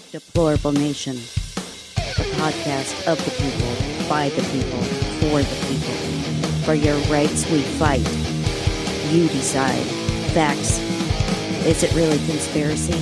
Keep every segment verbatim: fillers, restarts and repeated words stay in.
Deplorable Nation, the podcast of the people, by the people, for the people. For your rights we fight. You decide. Facts. Is it really conspiracy?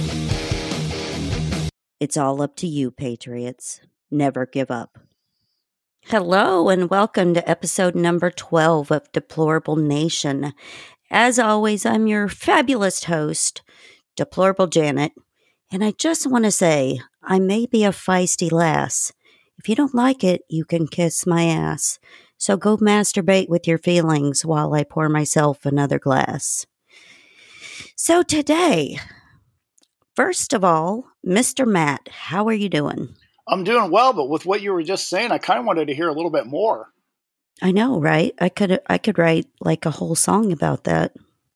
It's all up to you, patriots. Never give up. Hello and welcome to episode number twelve of Deplorable Nation. As always, I'm your fabulous host, Deplorable Janet. And I just want to say, I may be a feisty lass. If you don't like it, you can kiss my ass. So go masturbate with your feelings while I pour myself another glass. So today, first of all, Mister Matt, how are you doing? I'm doing well, but with what you were just saying, I kind of wanted to hear a little bit more. I know, right? I could I could write like a whole song about that.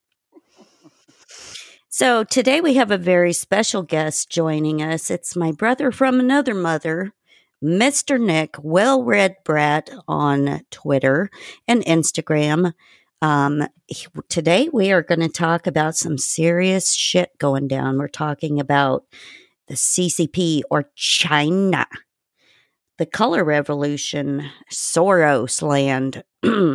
So today we have a very special guest joining us. It's my brother from another mother, Mister Nick, well-read brat on Twitter and Instagram. Um, he, today we are going to talk about some serious shit going down. We're talking about the C C P or China, the color revolution, Soros land, the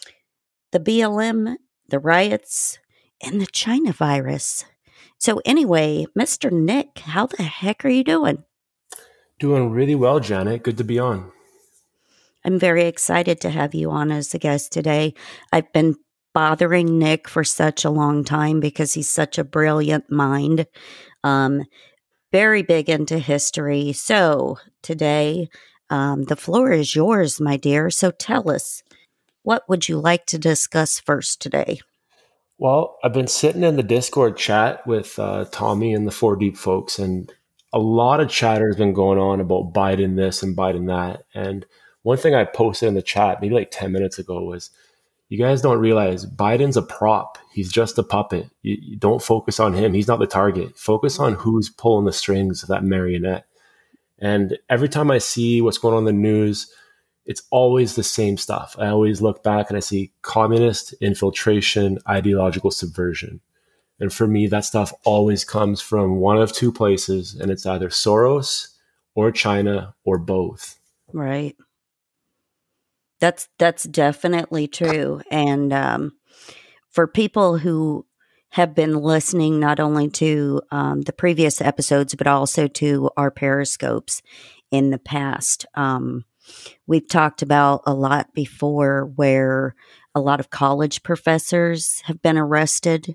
B L M, the riots, and the China virus. So anyway, Mister Nick, how the heck are you doing? Doing really well, Janet. Good to be on. I'm very excited to have you on as a guest today. I've been bothering Nick for such a long time because he's such a brilliant mind. Um, very big into history. So today, um, the floor is yours, my dear. So tell us, what would you like to discuss first today? Well, I've been sitting in the Discord chat with uh, Tommy and the Four Deep folks, and a lot of chatter has been going on about Biden this and Biden that. And one thing I posted in the chat maybe like ten minutes ago was, you guys don't realize Biden's a prop. He's just a puppet. You, you don't focus on him. He's not the target. Focus on who's pulling the strings of that marionette. And every time I see what's going on in the news, it's always the same stuff. I always look back and I see communist infiltration, ideological subversion. And for me, that stuff always comes from one of two places, and it's either Soros or China or both. Right. That's that's definitely true. And um, for people who have been listening not only to um, the previous episodes, but also to our Periscopes in the past, um, we've talked about a lot before where a lot of college professors have been arrested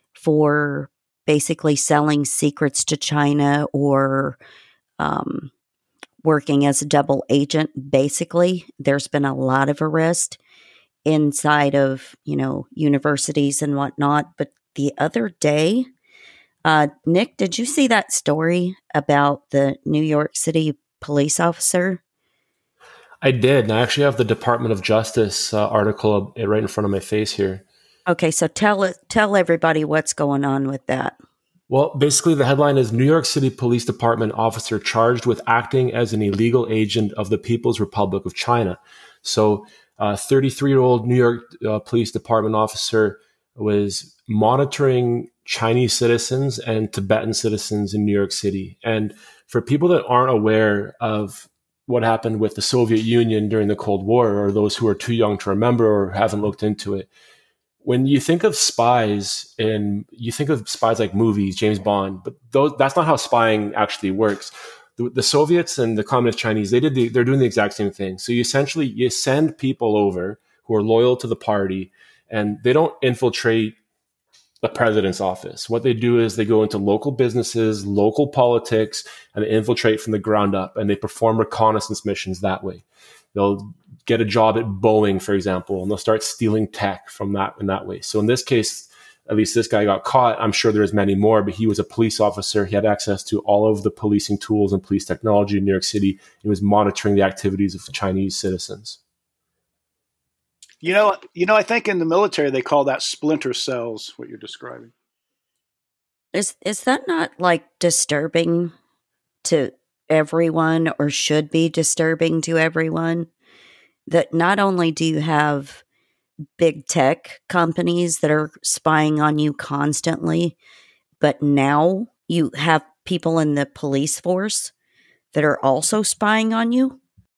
for basically selling secrets to China or um, working as a double agent. Basically, there's been a lot of arrest inside of, you know, universities and whatnot. But the other day, uh, Nick, did you see that story about the New York City police officer? I did. And I actually have the Department of Justice uh, article right in front of my face here. Okay, so tell tell everybody what's going on with that. Well, basically the headline is New York City Police Department officer charged with acting as an illegal agent of the People's Republic of China. So a thirty-three-year-old New York uh, Police Department officer was monitoring Chinese citizens and Tibetan citizens in New York City. And for people that aren't aware of what happened with the Soviet Union during the Cold War, or those who are too young to remember or haven't looked into it, when you think of spies, and you think of spies like movies, James Bond, but those, that's not how spying actually works. The, the Soviets and the Communist Chinese, they did the, they're doing the exact same thing. So you essentially, you send people over who are loyal to the party, and they don't infiltrate the president's office. What they do is they go into local businesses, local politics, and they infiltrate from the ground up, and they perform reconnaissance missions that way. They'll get a job at Boeing, for example, and they'll start stealing tech from that in that way. So in this case, at least this guy got caught. I'm sure there's many more, but he was a police officer. He had access to all of the policing tools and police technology in New York City. He was monitoring the activities of Chinese citizens. You know, you know, I think in the military they call that splinter cells, what you're describing. Is is that not like disturbing to everyone, or should be disturbing to everyone? That not only do you have big tech companies that are spying on you constantly, but now you have people in the police force that are also spying on you.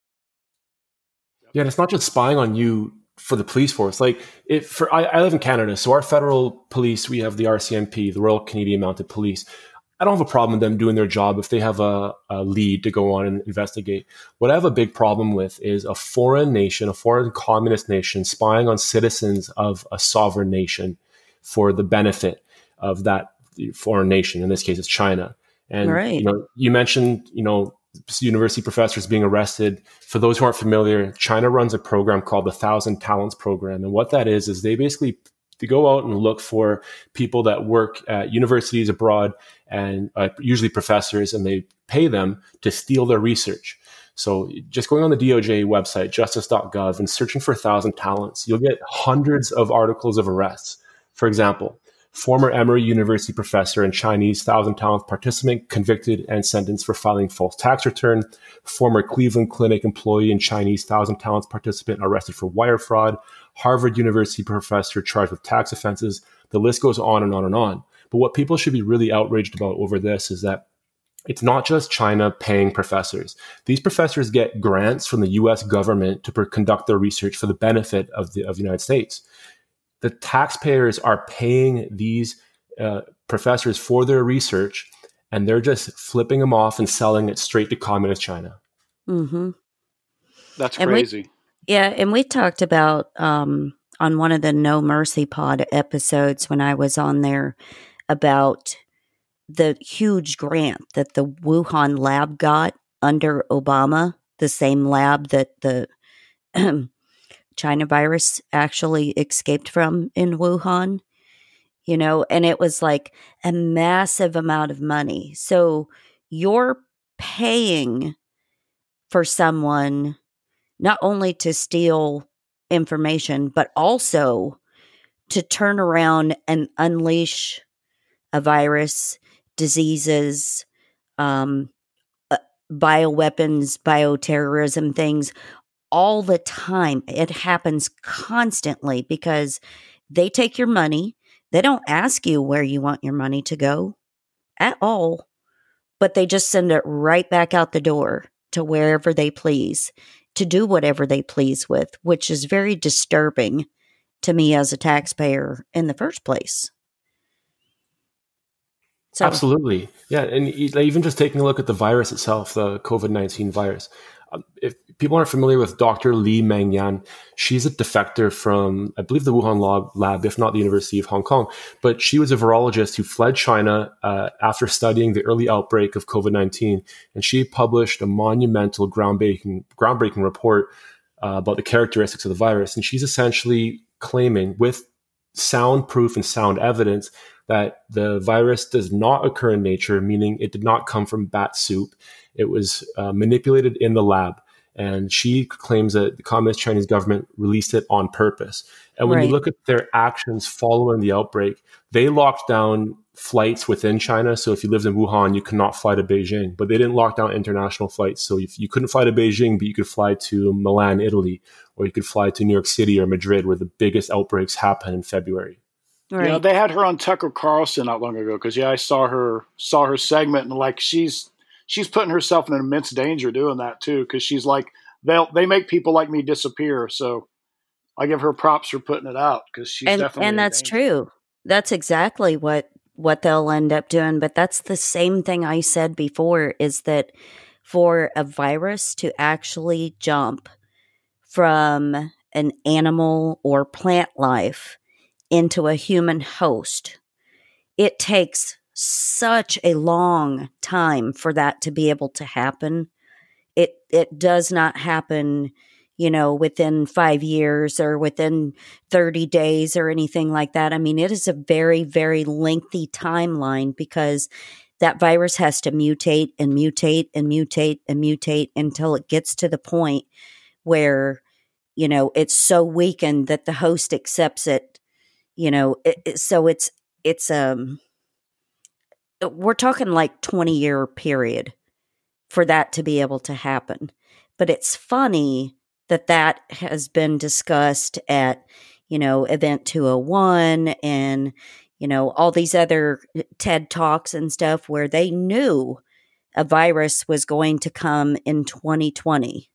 Yeah, and it's not just spying on you for the police force. Like, if for I, I live in Canada, so our federal police, we have the R C M P, the Royal Canadian Mounted Police. I don't have a problem with them doing their job if they have a, a lead to go on and investigate. What I have a big problem with is a foreign nation, a foreign communist nation, spying on citizens of a sovereign nation for the benefit of that foreign nation. In this case, it's China. And Right. you know, you mentioned, you know, university professors being arrested. For those who aren't familiar, China runs a program called the Thousand Talents Program, and what that is is they basically they go out and look for people that work at universities abroad, and uh, usually professors, and they pay them to steal their research. So just going on the D O J website, justice dot gov, and searching for Thousand Talents, you'll get hundreds of articles of arrests. For example, former Emory University professor and Chinese Thousand Talents participant convicted and sentenced for filing false tax return. Former Cleveland Clinic employee and Chinese Thousand Talents participant arrested for wire fraud. Harvard University professor charged with tax offenses. The list goes on and on and on. But what people should be really outraged about over this is that it's not just China paying professors. These professors get grants from the U S government to per- conduct their research for the benefit of the, of the United States. The taxpayers are paying these uh, professors for their research, and they're just flipping them off and selling it straight to communist China. Mm-hmm. That's And crazy. We, yeah, and we talked about um, on one of the No Mercy Pod episodes when I was on there about the huge grant that the Wuhan lab got under Obama, the same lab that the China virus actually escaped from in Wuhan, you know, and it was like a massive amount of money. So you're paying for someone not only to steal information, but also to turn around and unleash a virus, diseases, um, uh, bioweapons, bioterrorism things all the time. It happens constantly because they take your money. They don't ask you where you want your money to go at all, but they just send it right back out the door to wherever they please, to do whatever they please with, which is very disturbing to me as a taxpayer in the first place. So, Absolutely. Yeah. And even just taking a look at the virus itself, the COVID nineteen virus. Um, if people aren't familiar with Doctor Li Mengyan, she's a defector from, I believe, the Wuhan lab, lab, if not the University of Hong Kong. But she was a virologist who fled China uh, after studying the early outbreak of COVID nineteen. And she published a monumental, groundbreaking, groundbreaking report uh, about the characteristics of the virus. And she's essentially claiming, with sound proof and sound evidence, that the virus does not occur in nature, meaning it did not come from bat soup. It was uh, manipulated in the lab. And she claims that the Communist Chinese government released it on purpose. And when right. you look at their actions following the outbreak, they locked down flights within China. So if you lived in Wuhan, you could not fly to Beijing. But they didn't lock down international flights. So if you couldn't fly to Beijing, but you could fly to Milan, Italy, or you could fly to New York City or Madrid, where the biggest outbreaks happen in February. Right. Yeah, they had her on Tucker Carlson not long ago because yeah, I saw her saw her segment, and like she's she's putting herself in immense danger doing that too, because she's like they they make people like me disappear. So I give her props for putting it out because she's and, definitely and that's true. That's exactly what what they'll end up doing. But that's the same thing I said before: is that for a virus to actually jump from an animal or plant life into a human host, it takes such a long time for that to be able to happen. It it does not happen, you know, within five years or within thirty days or anything like that. I mean, it is a very, very lengthy timeline because that virus has to mutate and mutate and mutate and mutate until it gets to the point where, you know, it's so weakened that the host accepts it. You know, it, it, so it's, it's, um, we're talking like twenty year period for that to be able to happen. But it's funny that that has been discussed at, you know, Event two oh one and, you know, all these other TED Talks and stuff where they knew a virus was going to come in twenty twenty,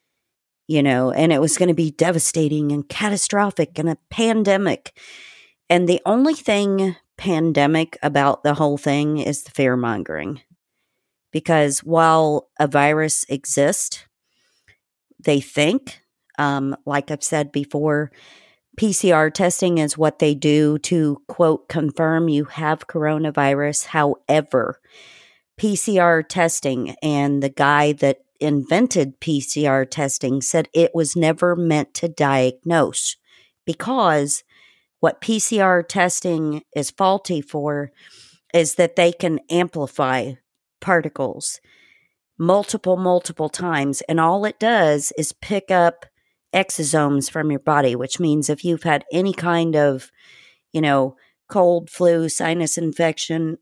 you know, and it was going to be devastating and catastrophic and a pandemic. And the only thing pandemic about the whole thing is the fear mongering. Because while a virus exists, they think, um, like I've said before, P C R testing is what they do to, quote, confirm you have coronavirus. However, P C R testing, and the guy that invented P C R testing said it was never meant to diagnose, because what P C R testing is faulty for is that they can amplify particles multiple, multiple times. And all it does is pick up exosomes from your body, which means if you've had any kind of, you know, cold, flu, sinus infection,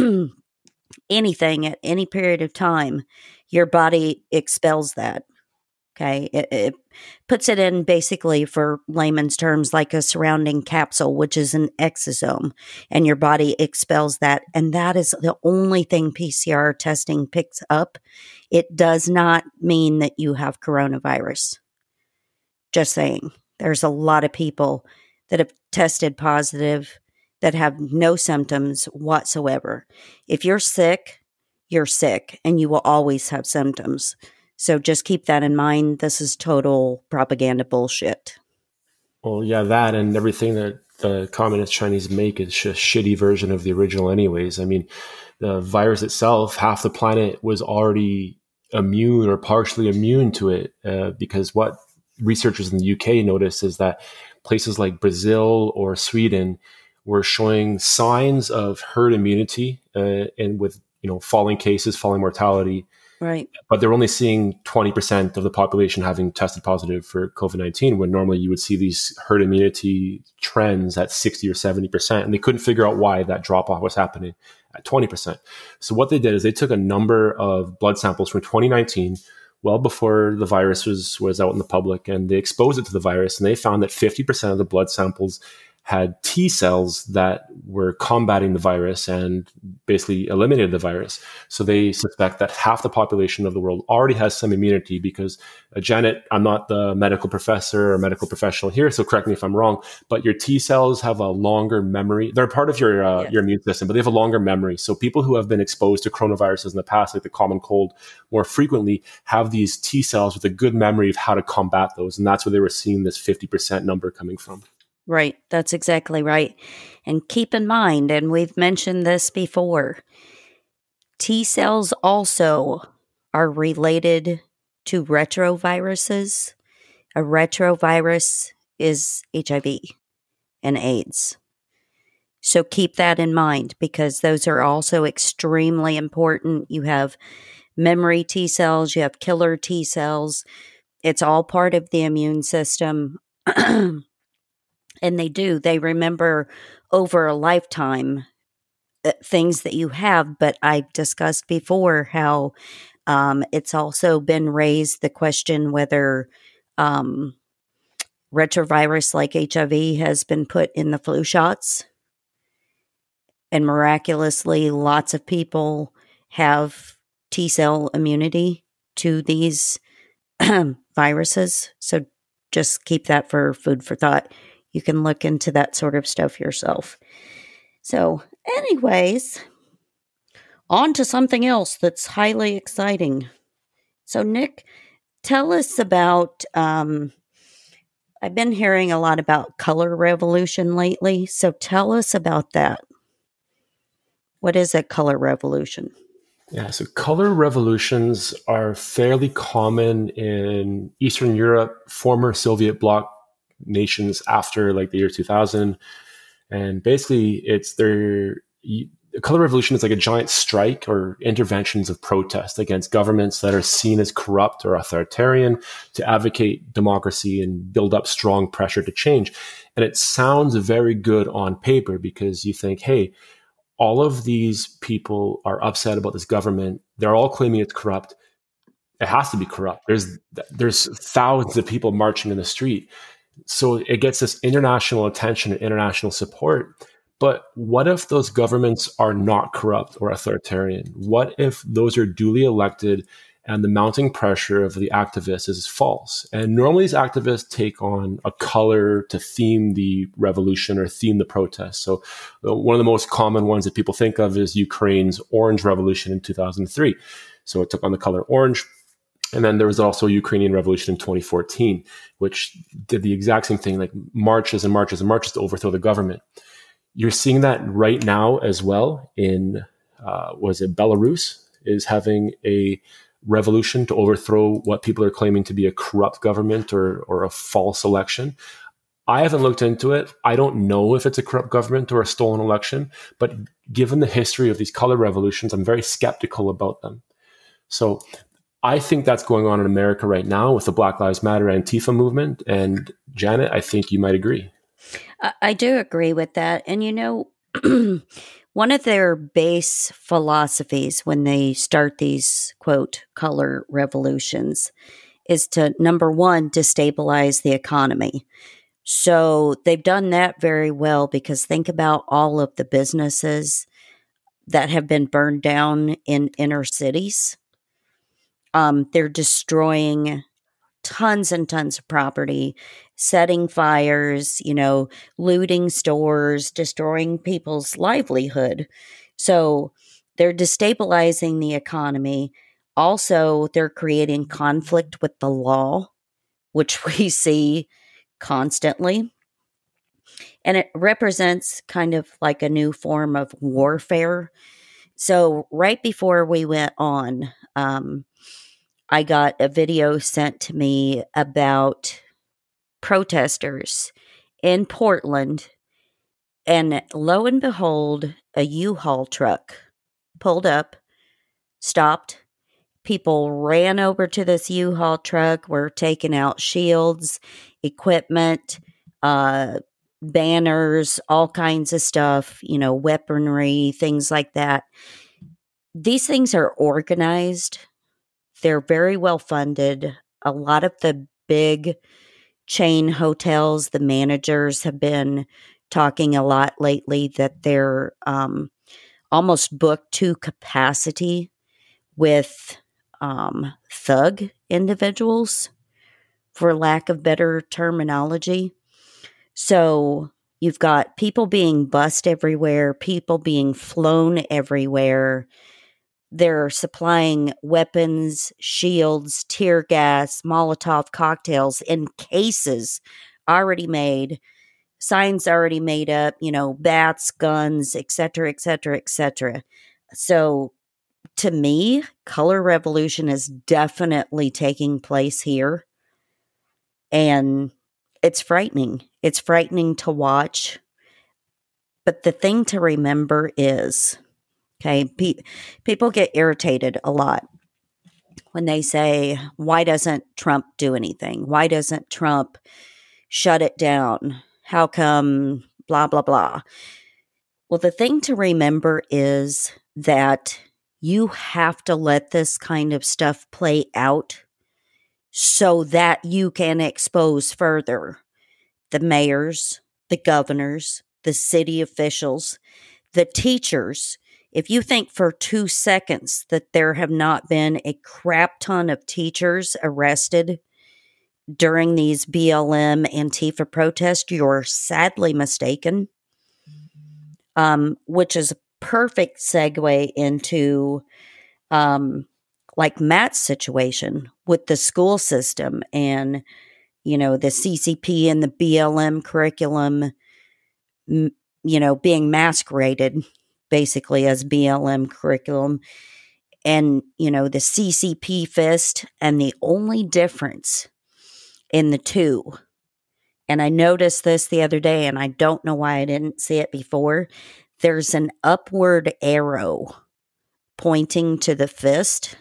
anything at any period of time, your body expels that. Okay. It, it puts it in, basically, for layman's terms, like a surrounding capsule, which is an exosome, and your body expels that. And that is the only thing P C R testing picks up. It does not mean that you have coronavirus. Just saying. There's a lot of people that have tested positive that have no symptoms whatsoever. If you're sick, you're sick, and you will always have symptoms. So just keep that in mind. This is total propaganda bullshit. Well, yeah, that and everything that the communist Chinese make is just a shitty version of the original anyways. I mean, the virus itself, half the planet was already immune or partially immune to it, uh, because what researchers in the U K noticed is that places like Brazil or Sweden were showing signs of herd immunity, uh, and with, you know, falling cases, falling mortality. Right. But they're only seeing twenty percent of the population having tested positive for COVID nineteen, when normally you would see these herd immunity trends at sixty or seventy percent. And they couldn't figure out why that drop off was happening at twenty percent. So what they did is they took a number of blood samples from twenty nineteen, well before the virus was, was out in the public, and they exposed it to the virus. And they found that fifty percent of the blood samples had T cells that were combating the virus and basically eliminated the virus. So they suspect that half the population of the world already has some immunity because, uh, Janet, I'm not the medical professor or medical professional here, so correct me if I'm wrong, but your T cells have a longer memory. They're part of your uh, yes. your immune system, but they have a longer memory. So people who have been exposed to coronaviruses in the past, like the common cold, more frequently have these T cells with a good memory of how to combat those. And that's where they were seeing this fifty percent number coming from. Right. That's exactly right. And keep in mind, and we've mentioned this before, T cells also are related to retroviruses. A retrovirus is H I V and AIDS. So keep that in mind, because those are also extremely important. You have memory T cells, you have killer T cells. It's all part of the immune system. And they do. They remember over a lifetime uh, things that you have. But I discussed before how um, it's also been raised the question whether um, retrovirus like H I V has been put in the flu shots. And miraculously, lots of people have T cell immunity to these viruses. So just keep that for food for thought. You can look into that sort of stuff yourself. So, anyways, on to something else that's highly exciting. So, Nick, tell us about, um, I've been hearing a lot about color revolution lately. So tell us about that. What is a color revolution? Yeah, so color revolutions are fairly common in Eastern Europe, former Soviet bloc nations after like the year two thousand. And basically it's their a color revolution is like a giant strike or interventions of protest against governments that are seen as corrupt or authoritarian to advocate democracy and build up strong pressure to change. And it sounds very good on paper because you think, hey, all of these people are upset about this government. They're all claiming it's corrupt. It has to be corrupt. There's there's thousands of people marching in the street. So it gets this international attention and international support. But what if those governments are not corrupt or authoritarian? What if those are duly elected and the mounting pressure of the activists is false? And normally these activists take on a color to theme the revolution or theme the protest. So uh, one of the most common ones that people think of is Ukraine's Orange Revolution in two thousand three. So it took on the color orange. And then there was also a Ukrainian revolution in twenty fourteen, which did the exact same thing, like marches and marches and marches to overthrow the government. You're seeing that right now as well in, uh, was it Belarus is having a revolution to overthrow what people are claiming to be a corrupt government or or a false election. I haven't looked into it. I don't know if it's a corrupt government or a stolen election, but given the history of these color revolutions, I'm very skeptical about them. So I think that's going on in America right now with the Black Lives Matter Antifa movement. And Janet, I think you might agree. I, I do agree with that. And you know, one of their base philosophies when they start these, quote, color revolutions is to, number one, destabilize the economy. So they've done that very well because think about all of the businesses that have been burned down in inner cities. Um, they're destroying tons and tons of property, setting fires, you know, looting stores, destroying people's livelihood. So they're destabilizing the economy. Also, they're creating conflict with the law, which we see constantly. And it represents kind of like a new form of warfare. So right before we went on, um, I got a video sent to me about protesters in Portland, and lo and behold, a U-Haul truck pulled up, stopped. People ran over to this U-Haul truck, were taking out shields, equipment, uh, banners, all kinds of stuff, you know, weaponry, things like that. These things are organized. They're very well funded. A lot of the big chain hotels, the managers have been talking a lot lately that they're um, almost booked to capacity with um, thug individuals, for lack of better terminology. So you've got people being bussed everywhere, people being flown everywhere. They're supplying weapons, shields, tear gas, Molotov cocktails in cases already made, signs already made up, you know, bats, guns, et cetera, et cetera, et cetera. So to me, color revolution is definitely taking place here. And it's frightening. It's frightening to watch. But the thing to remember is, okay, pe- people get irritated a lot when they say, why doesn't Trump do anything? Why doesn't Trump shut it down? How come blah, blah, blah? Well, the thing to remember is that you have to let this kind of stuff play out so that you can expose further the mayors, the governors, the city officials, the teachers. If you think for two seconds that there have not been a crap ton of teachers arrested during these B L M Antifa protests, you're sadly mistaken. Um, which is a perfect segue into um, like Matt's situation with the school system and, you know, the C C P and the B L M curriculum, m- you know, being masqueraded basically as B L M curriculum, and, you know, the C C P fist. And the only difference in the two, and I noticed this the other day, and I don't know why I didn't see it before, there's an upward arrow pointing to the fist.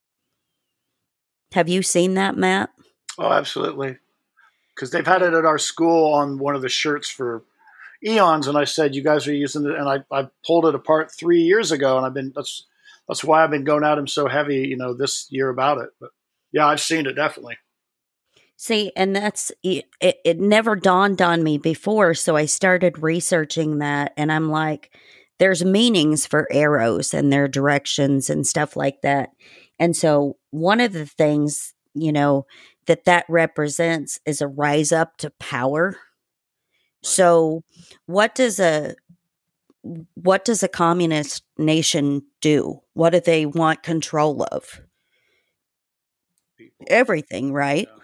Have you seen that, Matt? Oh, absolutely. Because they've had it at our school on one of the shirts for eons, and I said, "You guys are using it," and I, I pulled it apart three years ago, and I've been that's that's why I've been going at him so heavy, you know, this year about it. But yeah, I've seen it definitely. See, and that's it, it, it never dawned on me before. So I started researching that, and I'm like, there's meanings for arrows and their directions and stuff like that. And so one of the things, you know, that that represents is a rise up to power. So what does a what does a communist nation do? What do they want control of? People. Everything, right? Yeah.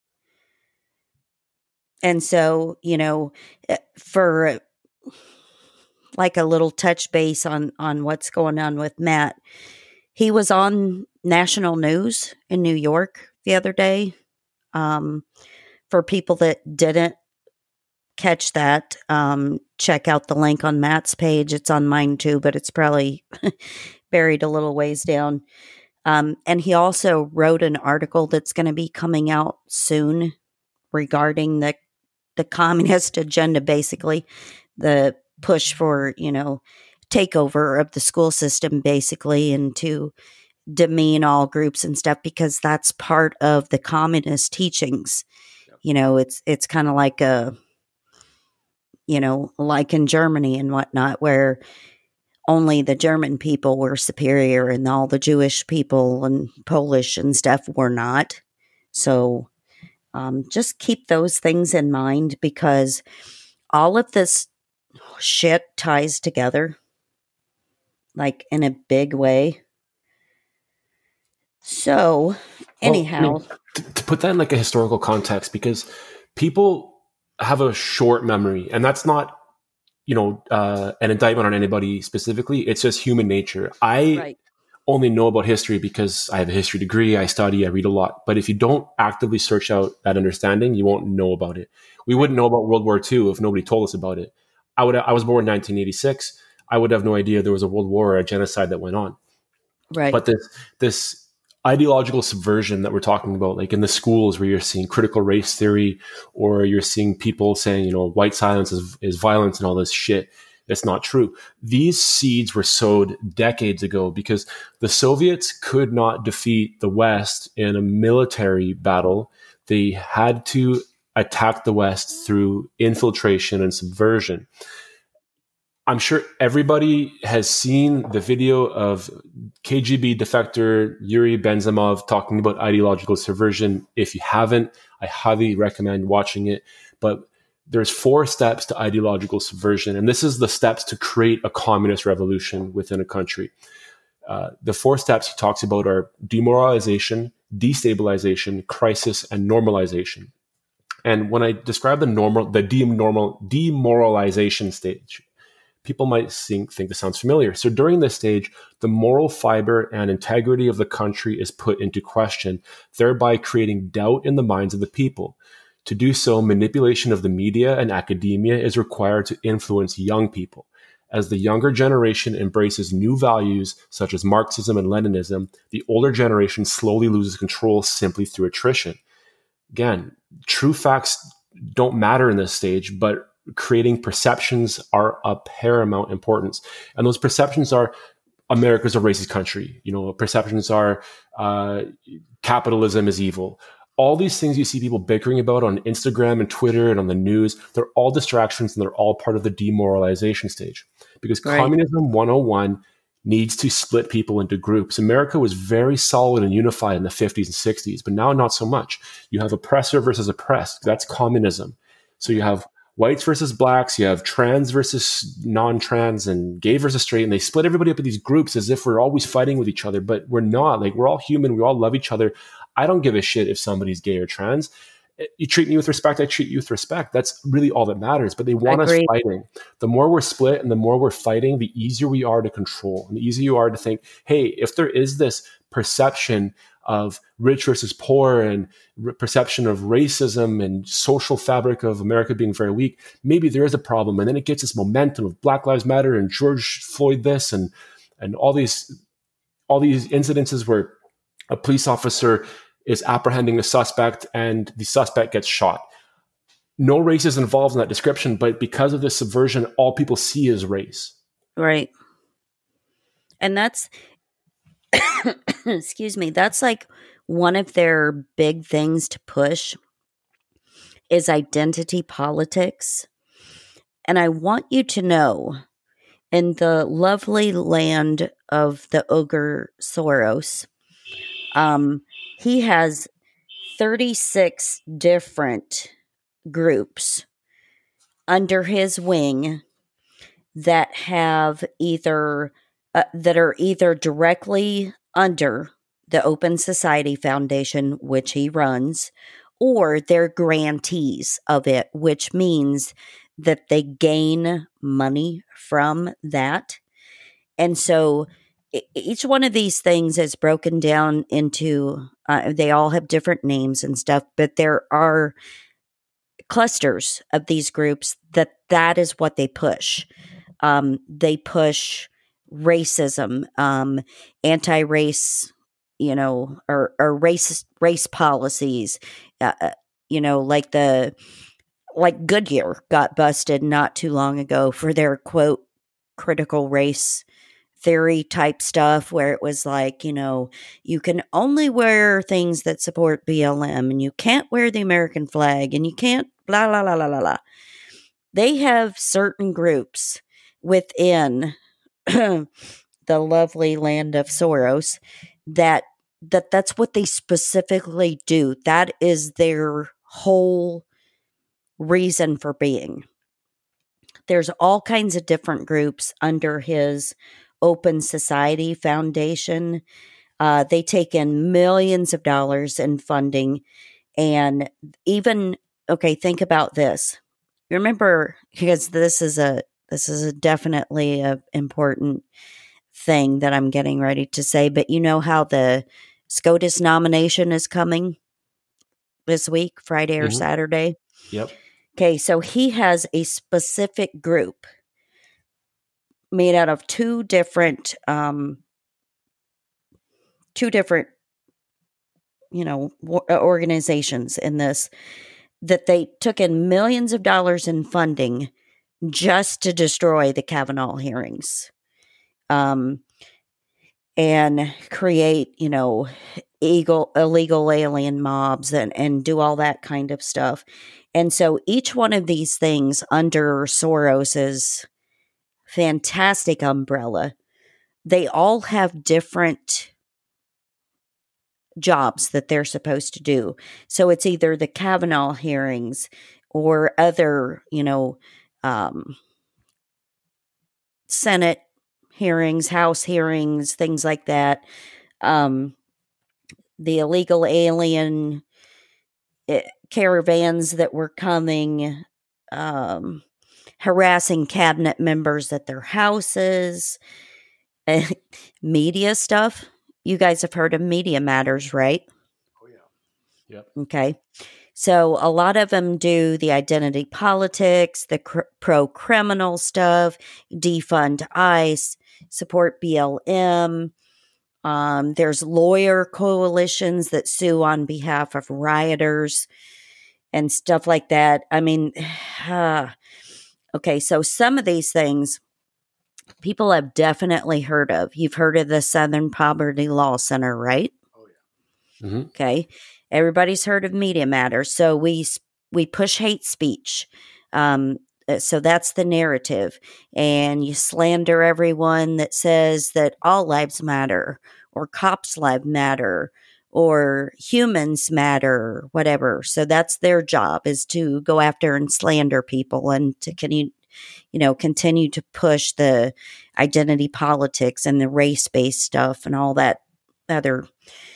And so, you know, eh, for like a little touch base on on what's going on with Matt, he was on national news in New York the other day. Um, for people that didn't catch that, um, check out the link on Matt's page. It's on mine too, but it's probably buried a little ways down. Um, and he also wrote an article that's going to be coming out soon regarding the the communist agenda, basically the push for, you know, takeover of the school system, basically, and to demean all groups and stuff, because that's part of the communist teachings. Yep. You know, it's it's kind of like a, you know, like in Germany and whatnot, where only the German people were superior and all the Jewish people and Polish and stuff were not. So um, just keep those things in mind, because all of this shit ties together, like in a big way. So, anyhow. Well, I mean, to, to put that in like a historical context, because people have a short memory, and that's not, you know, uh, an indictment on anybody specifically. It's just human nature. I right. only know about history because I have a history degree, I study, I read a lot. But if you don't actively search out that understanding, you won't know about it. We wouldn't know about World War Two if nobody told us about it. I would. I was born in nineteen eighty-six. I would have no idea there was a world war or a genocide that went on. Right. But this this ideological subversion that we're talking about, like in the schools where you're seeing critical race theory, or you're seeing people saying, you know, white silence is, is violence and all this shit. That's not true. These seeds were sowed decades ago because the Soviets could not defeat the West in a military battle. They had to attack the West through infiltration and subversion. I'm sure everybody has seen the video of K G B defector Yuri Benzimov talking about ideological subversion. If you haven't, I highly recommend watching it. But there's four steps to ideological subversion, and this is the steps to create a communist revolution within a country. Uh, the four steps he talks about are demoralization, destabilization, crisis, and normalization. And when I describe the normal, the denormal, demoralization stage, people might think, think this sounds familiar. So during this stage, the moral fiber and integrity of the country is put into question, thereby creating doubt in the minds of the people. To do so, manipulation of the media and academia is required to influence young people. As the younger generation embraces new values such as Marxism and Leninism, the older generation slowly loses control simply through attrition. Again, true facts don't matter in this stage, but creating perceptions are of paramount importance. And those perceptions are America's a racist country. You know, perceptions are uh, capitalism is evil. All these things you see people bickering about on Instagram and Twitter and on the news, they're all distractions and they're all part of the demoralization stage. Because right. Communism one oh one needs to split people into groups. America was very solid and unified in the fifties and sixties, but now not so much. You have oppressor versus oppressed. That's communism. So you have whites versus blacks, you have trans versus non-trans, and gay versus straight, and they split everybody up in these groups as if we're always fighting with each other, but we're not. Like, we're all human, we all love each other. I don't give a shit if somebody's gay or trans. You treat me with respect, I treat you with respect. That's really all that matters, but they want us fighting. The more we're split and the more we're fighting, the easier we are to control, and the easier you are to think, hey, if there is this perception of rich versus poor and re- perception of racism and social fabric of America being very weak, maybe there is a problem. And then it gets this momentum of Black Lives Matter and George Floyd this and and all these all these incidences where a police officer is apprehending a suspect and the suspect gets shot. No race is involved in that description, but because of this subversion, all people see is race. Right. And that's excuse me, that's like one of their big things to push is identity politics. And I want you to know, in the lovely land of the ogre Soros, um, he has thirty-six different groups under his wing that have either uh, that are either directly under the Open Society Foundation, which he runs, or they're grantees of it, which means that they gain money from that. And so each one of these things is broken down into, uh, they all have different names and stuff, but there are clusters of these groups that that is what they push. Um, they push racism, um, anti-race, you know, or, or race race policies. Uh, you know, like the like Goodyear got busted not too long ago for their quote critical race theory type stuff, where it was like, you know, you can only wear things that support B L M, and you can't wear the American flag, and you can't blah blah blah blah blah blah. They have certain groups within the lovely land of Soros that that that's what they specifically do. That is their whole reason for being. There's all kinds of different groups under his Open Society Foundation. Uh, they take in millions of dollars in funding. And even, okay, think about this. Remember, because this is a this is a definitely a important thing that I'm getting ready to say, but you know how the SCOTUS nomination is coming this week, Friday or Mhm. Saturday? Yep. Okay, so he has a specific group made out of two different, um, two different, you know, organizations in this, that they took in millions of dollars in funding just to destroy the Kavanaugh hearings, um, and create, you know, illegal, illegal alien mobs and, and do all that kind of stuff. And so each one of these things under Soros's fantastic umbrella, they all have different jobs that they're supposed to do. So it's either the Kavanaugh hearings or other, you know, um, Senate hearings, House hearings, things like that. Um, the illegal alien uh, caravans that were coming, um, harassing cabinet members at their houses, uh, media stuff. You guys have heard of Media Matters, right? Oh yeah. Yep. Okay. So a lot of them do the identity politics, the cr- pro-criminal stuff, defund ICE, support B L M. Um, there's lawyer coalitions that sue on behalf of rioters and stuff like that. I mean, uh, okay, so some of these things people have definitely heard of. You've heard of the Southern Poverty Law Center, right? Oh yeah. Mm-hmm. Okay. Everybody's heard of Media Matters. So we we push hate speech. Um, so that's the narrative. And you slander everyone that says that all lives matter, or cops' lives matter, or humans matter, whatever. So that's their job, is to go after and slander people and to continue, you know, continue to push the identity politics and the race-based stuff and all that other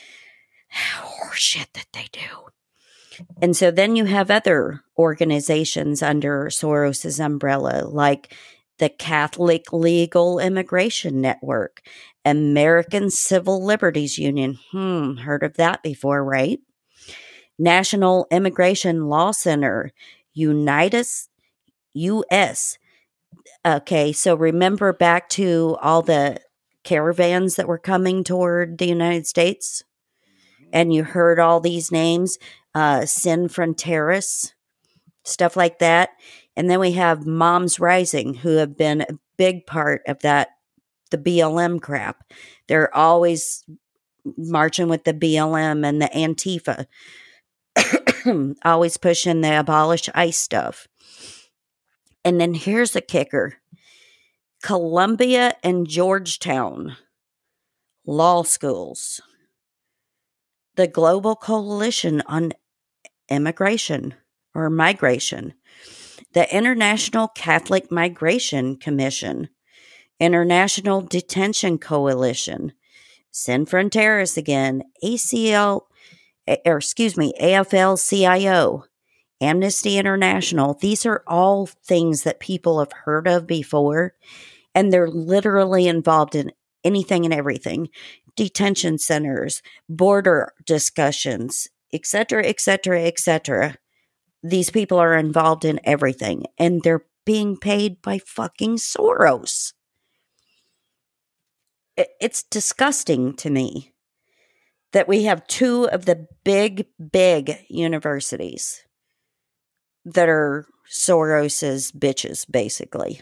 horseshit that they do. And so then you have other organizations under Soros's umbrella, like the Catholic Legal Immigration Network, American Civil Liberties Union. Hmm, heard of that before, right? National Immigration Law Center, Unitas, U S. Okay, so remember back to all the caravans that were coming toward the United States? And you heard all these names, uh, Sin Fronteras, stuff like that. And then we have Moms Rising, who have been a big part of that, the B L M crap. They're always marching with the B L M and the Antifa. always pushing the abolish ICE stuff. And then here's the kicker. Columbia and Georgetown law schools, the Global Coalition on Immigration or Migration, the International Catholic Migration Commission, International Detention Coalition, Sin Fronteras again, A C L, or excuse me, A F L C I O, Amnesty International. These are all things that people have heard of before, and they're literally involved in anything and everything. Detention centers, border discussions, et cetera, et cetera, et cetera. These people are involved in everything, and they're being paid by fucking Soros. It's disgusting to me that we have two of the big, big universities that are Soros's bitches, basically.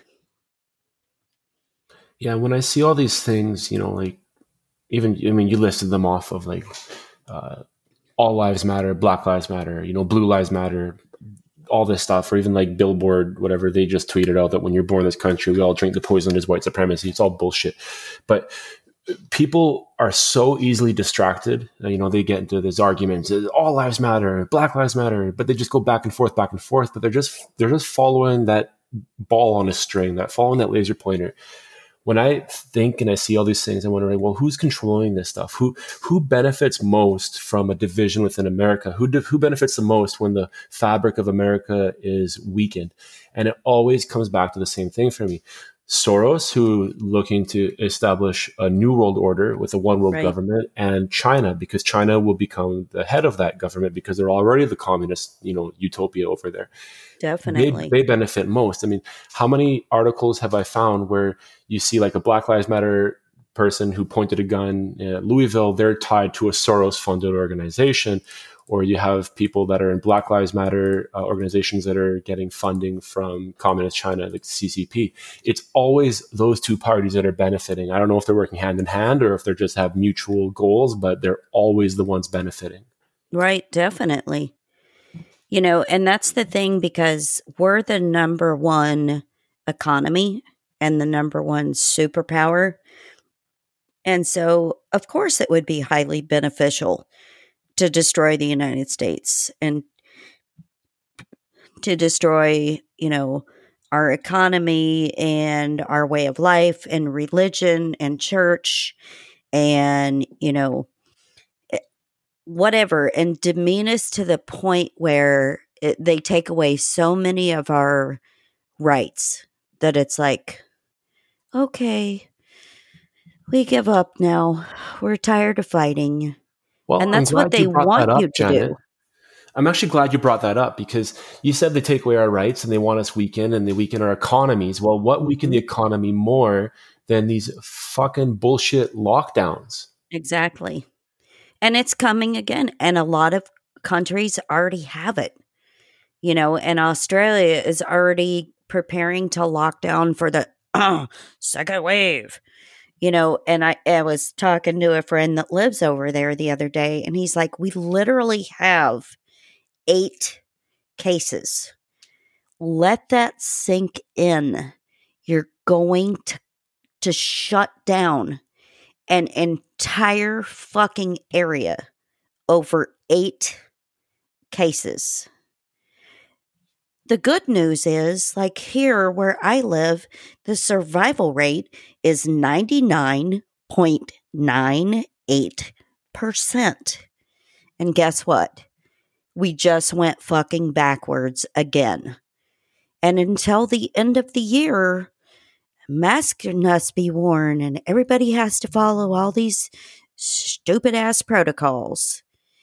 Yeah, when I see all these things, you know, like, even, I mean, you listed them off of like, uh, all lives matter, Black Lives Matter, you know, Blue Lives Matter, all this stuff, or even like Billboard, whatever, they just tweeted out that when you're born in this country, we all drink the poison as white supremacy. It's all bullshit. But people are so easily distracted. You know, they get into these arguments, all lives matter, Black Lives Matter, but they just go back and forth, back and forth. But they're just, they're just following that ball on a string, that following that laser pointer. When I think and I see all these things, I'm wondering, well, who's controlling this stuff? Who who benefits most from a division within America? Who who benefits the most when the fabric of America is weakened? And it always comes back to the same thing for me. Soros, who looking to establish a new world order with a one world right. government, and China, because China will become the head of that government because they're already the communist, you know, utopia over there. Definitely. They, they benefit most. I mean, how many articles have I found where you see like a Black Lives Matter person who pointed a gun at Louisville, they're tied to a Soros funded organization, or you have people that are in Black Lives Matter uh, organizations that are getting funding from communist China, like C C P. It's always those two parties that are benefiting. I don't know if they're working hand in hand or if they just have mutual goals, but they're always the ones benefiting. Right, definitely. You know, and that's the thing, because we're the number one economy and the number one superpower. And so, of course, it would be highly beneficial to destroy the United States and to destroy, you know, our economy and our way of life and religion and church and, you know, whatever, and demean us to the point where it, they take away so many of our rights that it's like, okay, we give up now. We're tired of fighting. Well, and that's what they want up, you to Janet. do. I'm actually glad you brought that up, because you said they take away our rights and they want us weakened and they weaken our economies. Well, what weaken the economy more than these fucking bullshit lockdowns? Exactly. And it's coming again. And a lot of countries already have it. You know, and Australia is already preparing to lock down for the uh, second wave. You know, and I, I was talking to a friend that lives over there the other day, and he's like, we literally have eight cases. Let that sink in. You're going to, to shut down an entire fucking area over eight cases. The good news is, like here where I live, the survival rate is ninety-nine point nine eight percent. And guess what? We just went fucking backwards again. And until the end of the year, masks must be worn and everybody has to follow all these stupid ass protocols.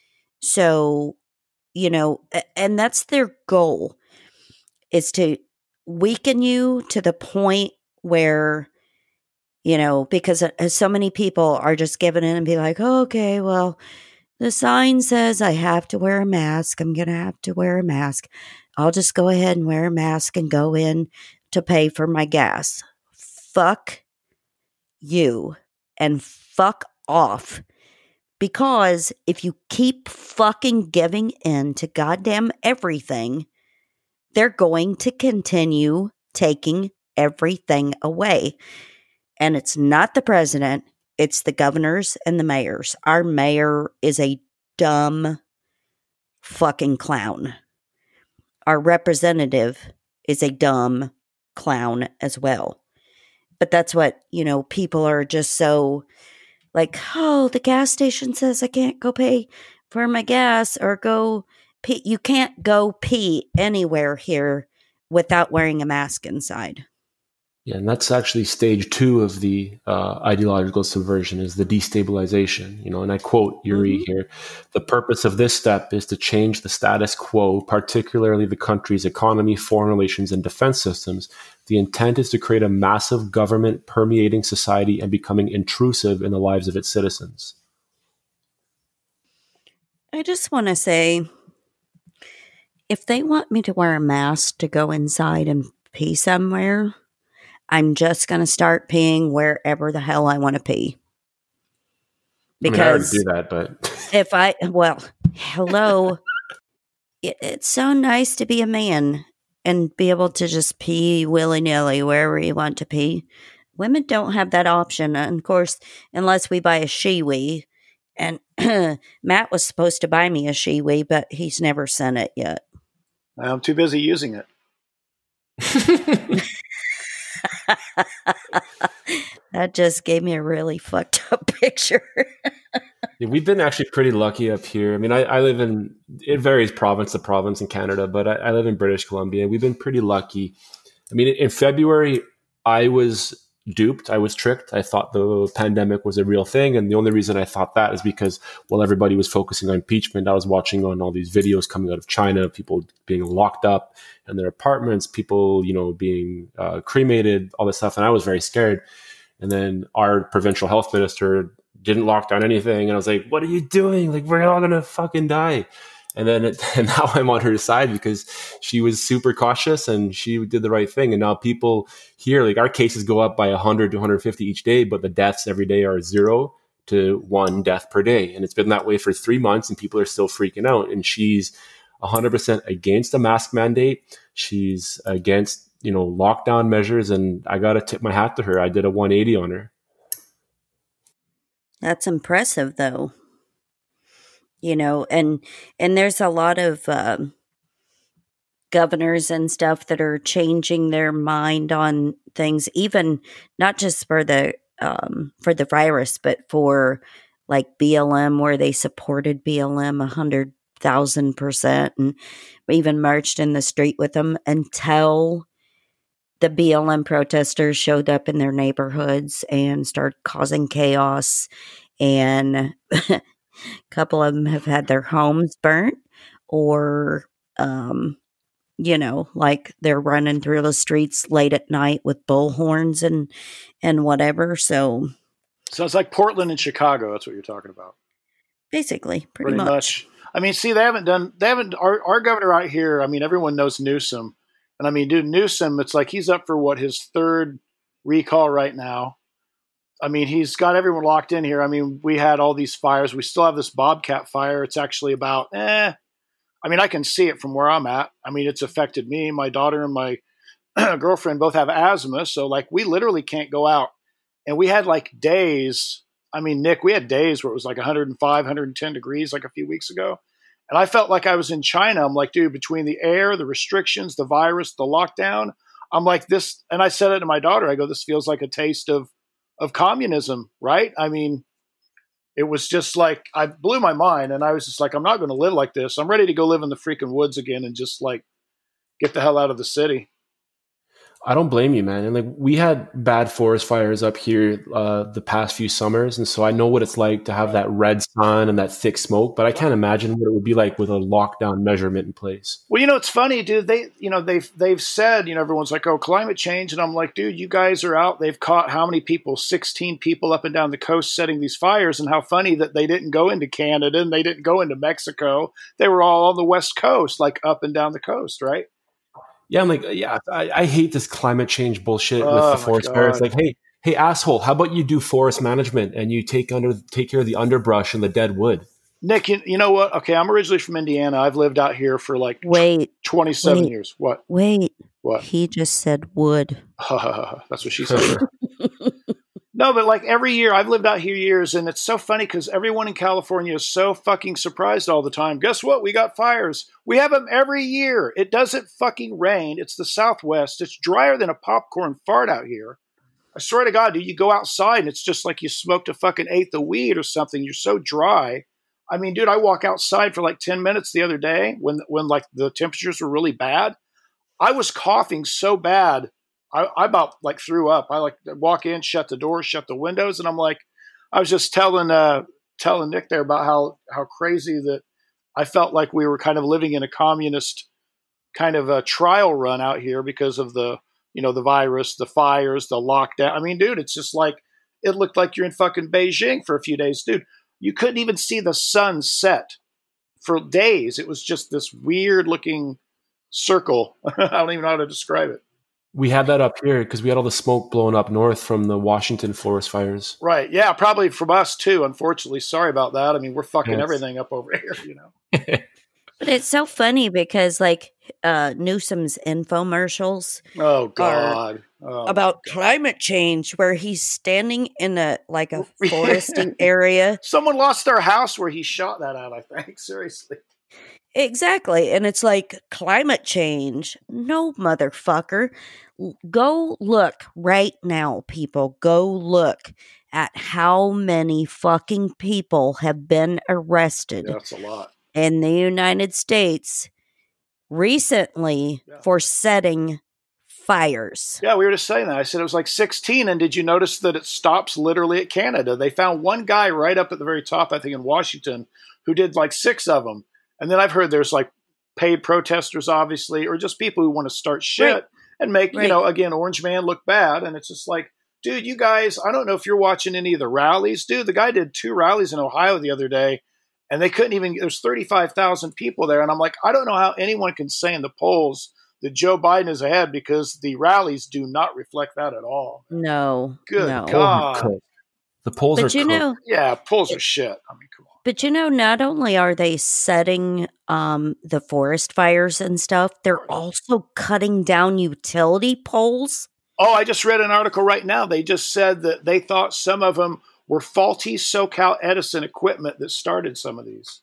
So, you know, and that's their goal, is to weaken you to the point where, you know, because so many people are just giving in and be like, oh, okay, well, the sign says I have to wear a mask. I'm going to have to wear a mask. I'll just go ahead and wear a mask and go in to pay for my gas. Fuck you and fuck off, Because if you keep fucking giving in to goddamn everything, they're going to continue taking everything away. And it's not the president, it's the governors and the mayors. Our mayor is a dumb fucking clown. Our representative is a dumb clown as well. But that's what, you know, people are just so like, oh, the gas station says I can't go pay for my gas or go pee. You can't go pee anywhere here without wearing a mask inside. Yeah, and that's actually stage two of the uh, ideological subversion, is the destabilization. You know, and I quote Yuri mm-hmm. here: "The purpose of this step is to change the status quo, particularly the country's economy, foreign relations, and defense systems. The intent is to create a massive government permeating society and becoming intrusive in the lives of its citizens." I just want to say, if they want me to wear a mask to go inside and pee somewhere, I'm just going to start peeing wherever the hell I want to pee. Because I mean, I already do that, but if I, well, hello, it, it's so nice to be a man and be able to just pee willy-nilly wherever you want to pee. Women don't have that option. And of course, unless we buy a Shewee. And Matt was supposed to buy me a Shewee, but he's never sent it yet. I'm too busy using it. That just gave me a really fucked up picture. Yeah, we've been actually pretty lucky up here. I mean, I, I live in, it varies province to province in Canada, but I, I live in British Columbia. We've been pretty lucky. I mean, in February, I was duped. I was tricked. I thought the pandemic was a real thing. And the only reason I thought that is because while everybody was focusing on impeachment, I was watching on all these videos coming out of China, people being locked up in their apartments, people, you know, being uh, cremated, all this stuff. And I was very scared. And then our provincial health minister didn't lock down anything. And I was like, what are you doing? Like, we're all going to fucking die. And then it, and now I'm on her side because she was super cautious and she did the right thing. And now people here, like our cases go up by one hundred to one hundred fifty each day, but the deaths every day are zero to one death per day. And it's been that way for three months and people are still freaking out. And she's one hundred percent against a mask mandate. She's against, you know, lockdown measures. And I got to tip my hat to her. I did a one eighty on her. That's impressive though. You know, and and there's a lot of um, governors and stuff that are changing their mind on things, even not just for the um, for the virus, but for like B L M, where they supported B L M a hundred thousand percent, and even marched in the street with them until the B L M protesters showed up in their neighborhoods and started causing chaos. And a couple of them have had their homes burnt, or, um, you know, like they're running through the streets late at night with bullhorns and, and whatever. So, sounds like Portland and Chicago. That's what you're talking about. Basically, pretty, pretty much. much. I mean, see, they haven't done, they haven't, our, our governor out here, I mean, everyone knows Newsom. And I mean, dude, Newsom, it's like he's up for what, his third recall right now. I mean, he's got everyone locked in here. I mean, we had all these fires. We still have this Bobcat fire. It's actually about, eh. I mean, I can see it from where I'm at. I mean, it's affected me. My daughter and my girlfriend both have asthma. So, like, we literally can't go out. And we had, like, days. I mean, Nick, we had days where it was like one hundred five, one hundred ten degrees like a few weeks ago. And I felt like I was in China. I'm like, dude, between the air, the restrictions, the virus, the lockdown, I'm like this. And I said it to my daughter. I go, this feels like a taste of of communism, right? I mean, it was just like, I blew my mind. And I was just like, I'm not going to live like this. I'm ready to go live in the freaking woods again and just like get the hell out of the city. I don't blame you, man. And like we had bad forest fires up here uh, the past few summers, and so I know what it's like to have that red sun and that thick smoke. But I can't imagine what it would be like with a lockdown measurement in place. Well, you know, it's funny, dude. They, you know, they've they've said, you know, everyone's like, oh, climate change, and I'm like, dude, you guys are out. They've caught how many people? sixteen people up and down the coast setting these fires, and how funny that they didn't go into Canada and they didn't go into Mexico. They were all on the West Coast, like up and down the coast, right? Yeah, I'm like, yeah, I, I hate this climate change bullshit oh, with the forest fire. It's like, hey, Hey, asshole, how about you do forest management and you take under take care of the underbrush and the dead wood? Nick, you, you know what? Okay, I'm originally from Indiana. I've lived out here for like Wait, twenty-seven wait, years. What? wait. What? He just said wood. That's what she said. No, but like every year, I've lived out here years, and it's so funny because everyone in California is so fucking surprised all the time. Guess what? We got fires. We have them every year. It doesn't fucking rain. It's the Southwest. It's drier than a popcorn fart out here. I swear to God, dude, you go outside and it's just like you smoked a fucking eighth of weed or something. You're so dry. I mean, dude, I walk outside for like ten minutes the other day when, when like the temperatures were really bad. I was coughing so bad. I, I about like threw up. I like walk in, shut the door, shut the windows. And I'm like, I was just telling, uh, telling Nick there about how, how crazy that I felt like we were kind of living in a communist kind of a trial run out here because of the, you know, the virus, the fires, the lockdown. I mean, dude, it's just like, it looked like you're in fucking Beijing for a few days, dude. You couldn't even see the sun set for days. It was just this weird looking circle. I don't even know how to describe it. We had that up here because we had all the smoke blowing up north from the Washington forest fires. Right. Yeah, probably from us too, unfortunately. Sorry about that. I mean, we're fucking Yes. everything up over here, you know. But it's so funny because, like, uh, Newsom's infomercials Oh, God. Oh, about climate change, where he's standing in a like a forested area. someone lost their house where he shot that at, I think. Seriously. Exactly. And it's like climate change. No, motherfucker. L- Go look right now, people. Go look at how many fucking people have been arrested Yeah, that's a lot. in the United States recently Yeah. for setting fires. Yeah, we were just saying that. I said it was like sixteen. And did you notice that it stops literally at Canada? They found one guy right up at the very top, I think in Washington, who did like six of them. And then I've heard there's like paid protesters, obviously, or just people who want to start shit Right. and make, Right. you know, again, Orange Man look bad. And it's just like, dude, you guys, I don't know if you're watching any of the rallies. Dude, the guy did two rallies in Ohio the other day, and they couldn't even, there's thirty-five thousand people there. And I'm like, I don't know how anyone can say in the polls that Joe Biden is ahead because the rallies do not reflect that at all. No. Good no. God. Polls are cooked. The polls But are you cooked. know, Yeah, polls are shit. I mean, come on. But you know, not only are they setting um, the forest fires and stuff, they're also cutting down utility poles. Oh, I just read an article right now. They just said that they thought some of them were faulty SoCal Edison equipment that started some of these.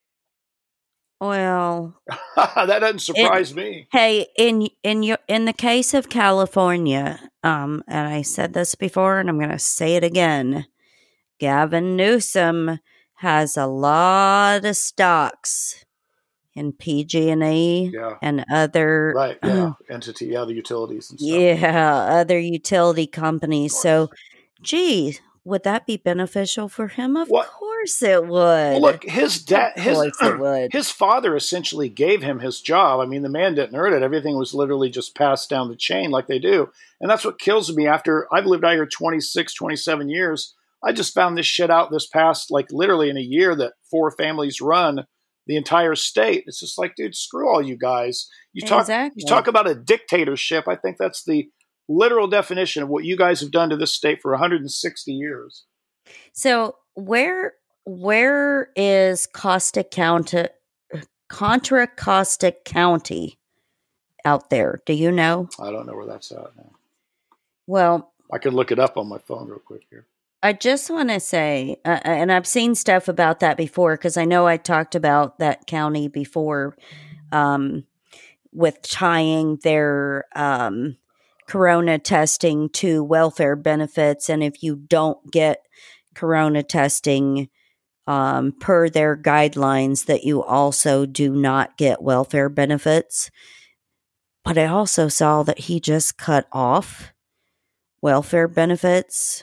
Well, That doesn't surprise me. hey, in in your in the case of California, um, and I said this before, and I'm going to say it again. Gavin Newsom has a lot of stocks in P G and E Yeah. and other Right. Yeah. Entity. Yeah. The utilities and stuff. yeah, other utility companies. So, gee, would that be beneficial for him? Of What? course it would. Well, look, his dad, Of his, course it would. his father essentially gave him his job. I mean, the man didn't earn it. Everything was literally just passed down the chain like they do. And that's what kills me after I've lived out here twenty-six, twenty-seven years. I just found this shit out this past, like literally in a year that four families run the entire state. It's just like, dude, screw all you guys. You talk, Exactly. you talk about a dictatorship. I think that's the literal definition of what you guys have done to this state for one hundred sixty years. So, where where is Caustic County, Contra Costa County out there? Do you know? I don't know where that's at now. Well, I could look it up on my phone real quick here. I just want to say, uh, and I've seen stuff about that before because I know I talked about that county before um, with tying their um, corona testing to welfare benefits. And if you don't get corona testing um, per their guidelines, that you also do not get welfare benefits. But I also saw that he just cut off welfare benefits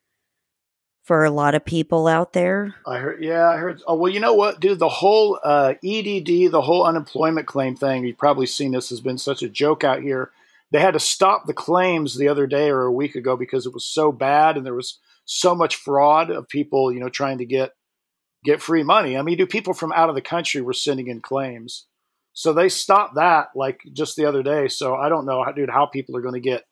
for a lot of people out there. I heard, yeah, I heard. Oh, well, you know what, dude? The whole uh, E D D, the whole unemployment claim thing, you've probably seen this, has been such a joke out here. They had to stop the claims the other day or a week ago because it was so bad and there was so much fraud of people, you know, trying to get get free money. I mean, do people from out of the country were sending in claims. So they stopped that like just the other day. So I don't know, how, dude, how people are going to get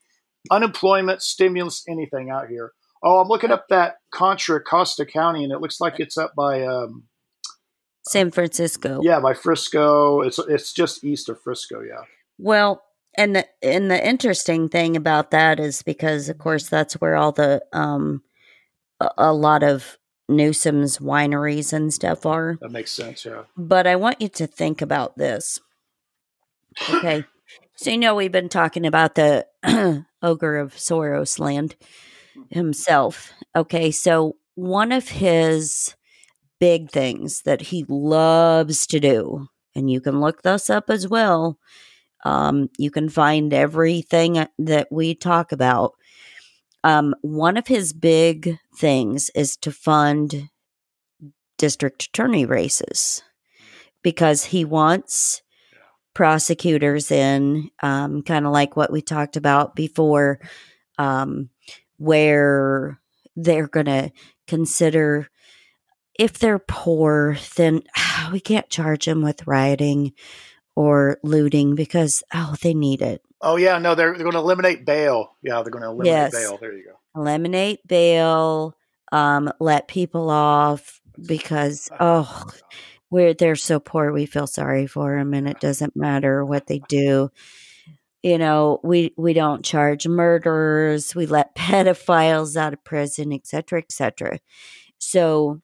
unemployment, stimulus, anything out here. Oh, I'm looking up that Contra Costa County, and it looks like it's up by um, San Francisco. Yeah, by Frisco. It's it's just east of Frisco. Yeah. Well, and the and the interesting thing about that is because, of course, that's where all the um a, a lot of Newsom's wineries and stuff are. That makes sense. Yeah. But I want you to think about this. Okay. So, you know, we've been talking about the ogre of Soros land himself. Okay. So, one of his big things that he loves to do, and you can look this up as well. Um, you can find everything that we talk about. Um, one of his big things is to fund district attorney races because he wants prosecutors in, um, kind of like what we talked about before, um, where they're going to consider if they're poor, then oh, we can't charge them with rioting or looting because, oh, they need it. Oh, yeah. No, they're, they're going to eliminate bail. Yeah, they're going to eliminate yes. bail. There you go. Eliminate bail, um, let people off because, oh, we're, they're so poor. We feel sorry for them and it doesn't matter what they do. You know, we, we don't charge murderers. We let pedophiles out of prison, et cetera, et cetera. So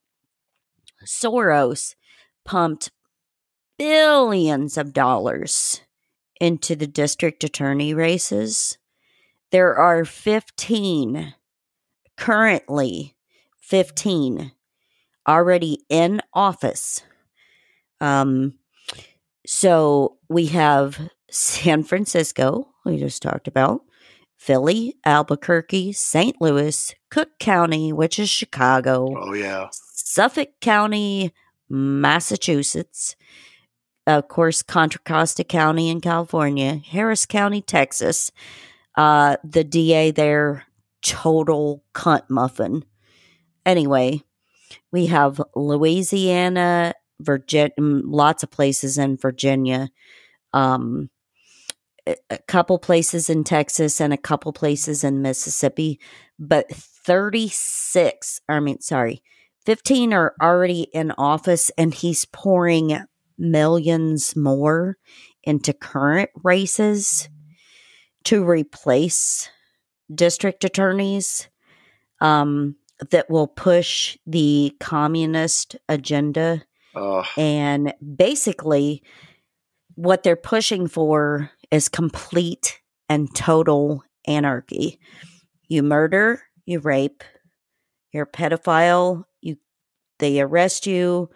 Soros pumped billions of dollars into the district attorney races. There are fifteen, currently fifteen, already in office. Um, so we have San Francisco, we just talked about, Philly, Albuquerque, Saint Louis, Cook County, which is Chicago. Oh, yeah. Suffolk County, Massachusetts. Of course, Contra Costa County in California, Harris County, Texas. Uh, the D A there, total cunt muffin. Anyway, we have Louisiana, Virginia, lots of places in Virginia, um, a couple places in Texas, and a couple places in Mississippi. But thirty-six, I mean, sorry, fifteen are already in office, and he's pouring millions more into current races to replace district attorneys um, that will push the communist agenda. Uh, and basically, what they're pushing for is complete and total anarchy. You murder, you rape, you're a pedophile, you they arrest you,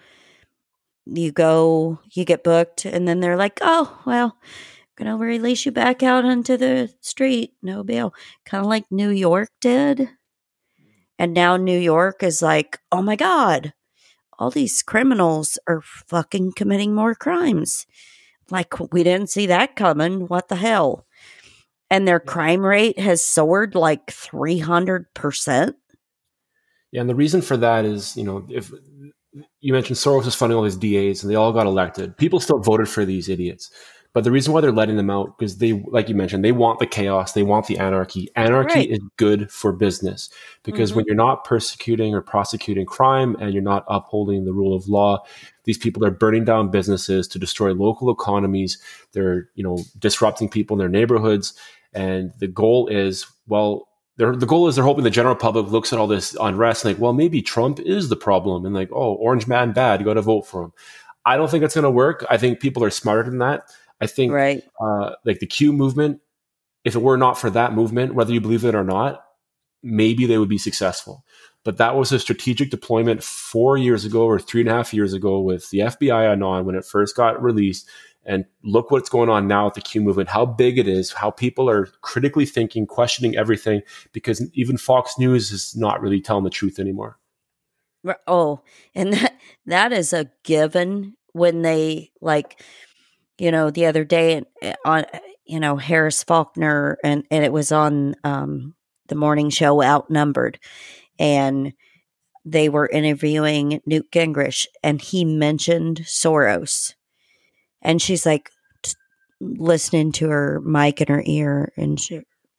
you go, you get booked, and then they're like, oh, well, gonna release you back out onto the street, no bail. Kind of like New York did. And now New York is like, oh my God, all these criminals are fucking committing more crimes. Like, we didn't see that coming. What the hell? And their crime rate has soared like three hundred percent. Yeah, and the reason for that is, you know, if you mentioned Soros is funding all these D As and they all got elected, people still voted for these idiots. But the reason why they're letting them out, because they, like you mentioned, they want the chaos, they want the anarchy. Anarchy right. is good for business because mm-hmm. when you're not persecuting or prosecuting crime and you're not upholding the rule of law, these people are burning down businesses to destroy local economies. They're, you know, disrupting people in their neighborhoods. And the goal is, well, they're, the goal is they're hoping the general public looks at all this unrest and like, well, maybe Trump is the problem. And like, oh, orange man bad, you got to vote for him. I don't think it's going to work. I think people are smarter than that. I think right. uh, like the Q movement, if it were not for that movement, whether you believe it or not, maybe they would be successful. But that was a strategic deployment four years ago or three and a half years ago with the F B I on when it first got released. And look what's going on now with the Q movement, how big it is, how people are critically thinking, questioning everything, because even Fox News is not really telling the truth anymore. Oh, and that that is a given when they like... You know, the other day on, you know, Harris Faulkner, and, and it was on um, the morning show Outnumbered, and they were interviewing Newt Gingrich, and he mentioned Soros. And she's like, listening to her mic in her ear, and she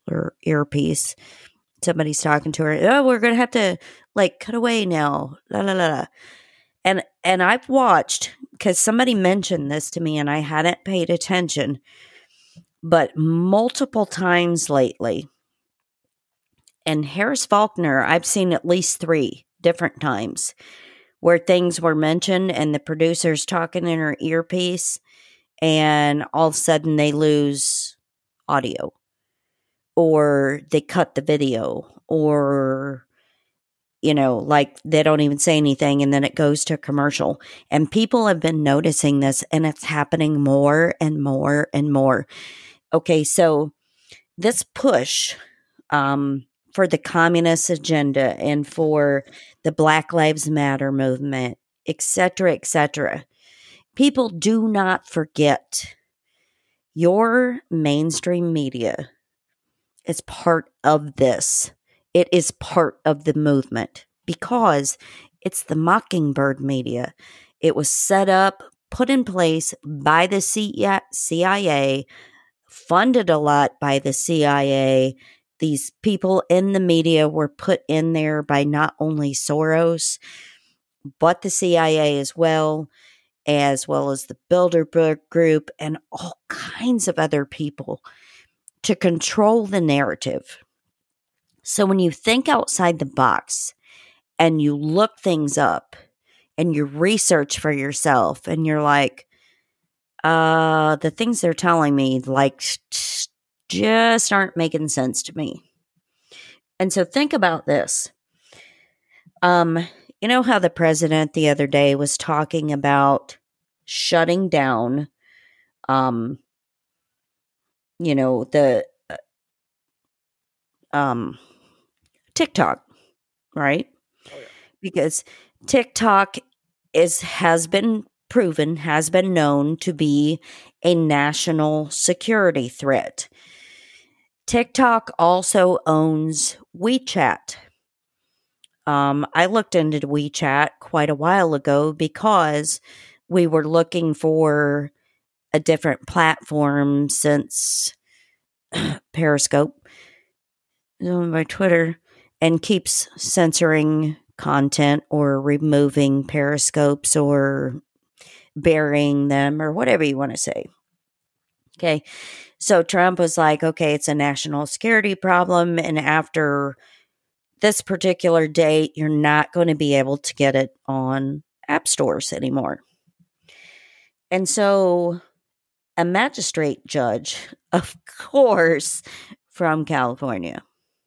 or earpiece. Somebody's talking to her. Oh, we're going to have to like cut away now. La, la, la, la. And, and I've watched, because somebody mentioned this to me and I hadn't paid attention, but multiple times lately. And Harris Faulkner, I've seen at least three different times where things were mentioned and the producer's talking in her earpiece and all of a sudden they lose audio or they cut the video or, you know, like they don't even say anything and then it goes to commercial. And people have been noticing this and it's happening more and more and more. Okay, so this push um, for the communist agenda and for the Black Lives Matter movement, et cetera, et cetera, people do not forget your mainstream media is part of this. It is part of the movement because it's the Mockingbird media. It was set up, put in place by the C I A, funded a lot by the C I A. These people in the media were put in there by not only Soros, but the C I A as well, as well as the Bilderberg Group and all kinds of other people to control the narrative. So when you think outside the box and you look things up and you research for yourself and you're like, uh, the things they're telling me like just aren't making sense to me. And so think about this. Um, you know how the president the other day was talking about shutting down, um, you know, the um, TikTok, right? Oh, yeah. Because TikTok is has been proven, has been known to be a national security threat. TikTok also owns WeChat. Um, I looked into WeChat quite a while ago because we were looking for a different platform since Periscope is owned by Twitter and keeps censoring content or removing periscopes or burying them or whatever you want to say. Okay. So Trump was like, okay, it's a national security problem. And after this particular date, you're not going to be able to get it on app stores anymore. And so a magistrate judge, of course, from California,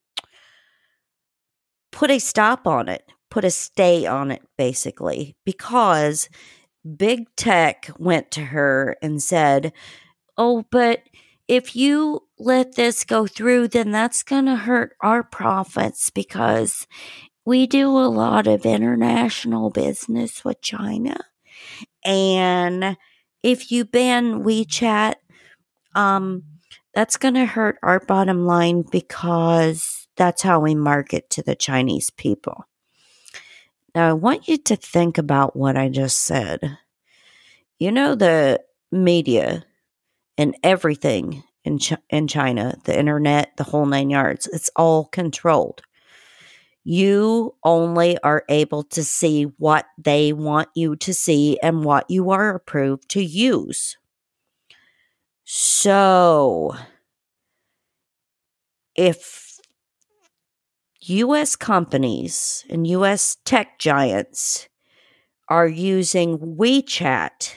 put a stop on it, put a stay on it, basically, because big tech went to her and said, oh, but if you let this go through, then that's going to hurt our profits because we do a lot of international business with China. And if you ban WeChat, um, that's going to hurt our bottom line because that's how we market to the Chinese people. Now, I want you to think about what I just said. You know, the media and everything in Ch- in China, the internet, the whole nine yards, it's all controlled. You only are able to see what they want you to see and what you are approved to use. So, if U S companies and U S tech giants are using WeChat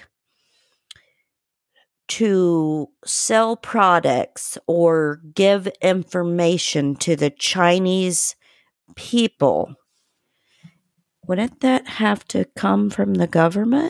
to sell products or give information to the Chinese people, wouldn't that have to come from the government?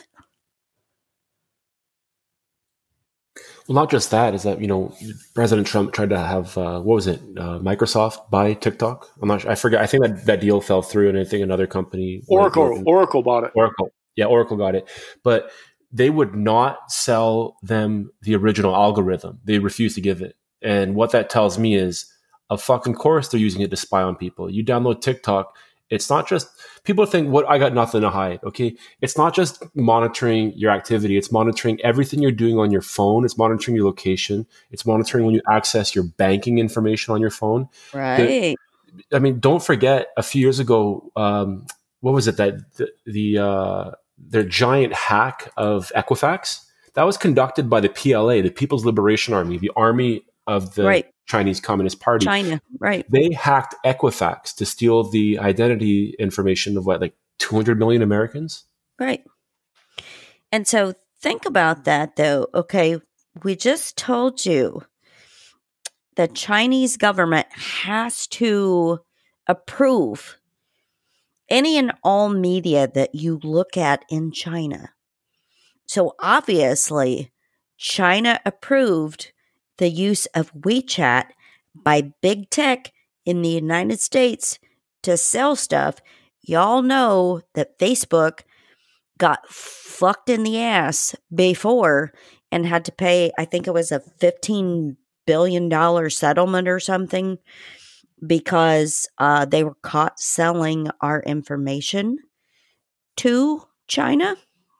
Well, not just that, is that, you know, President Trump tried to have, uh, what was it, uh, Microsoft buy TikTok? I'm not sure. I forget. I think that, that deal fell through, and I think another company. Oracle. Went, Oracle bought it. Oracle. Yeah, Oracle got it. But they would not sell them the original algorithm. They refused to give it. And what that tells me is, of fucking course they're using it to spy on people. You download TikTok, It's not just people think, what, I got nothing to hide. Okay. It's not just monitoring your activity. It's monitoring everything you're doing on your phone. It's monitoring your location. It's monitoring when you access your banking information on your phone. The, Right. I mean, don't forget a few years ago, um, what was it that the, the, uh, the giant hack of Equifax that was conducted by the P L A, the People's Liberation Army, the army of the Right. Chinese Communist Party. China. Right. They hacked Equifax to steal the identity information of what, like two hundred million Americans? Right. And so think about that, though. Okay. We just told you the Chinese government has to approve any and all media that you look at in China. So obviously, China approved the use of WeChat by big tech in the United States to sell stuff. Y'all know that Facebook got fucked in the ass before and had to pay, I think it was a fifteen billion dollars settlement or something, because uh, they were caught selling our information to China.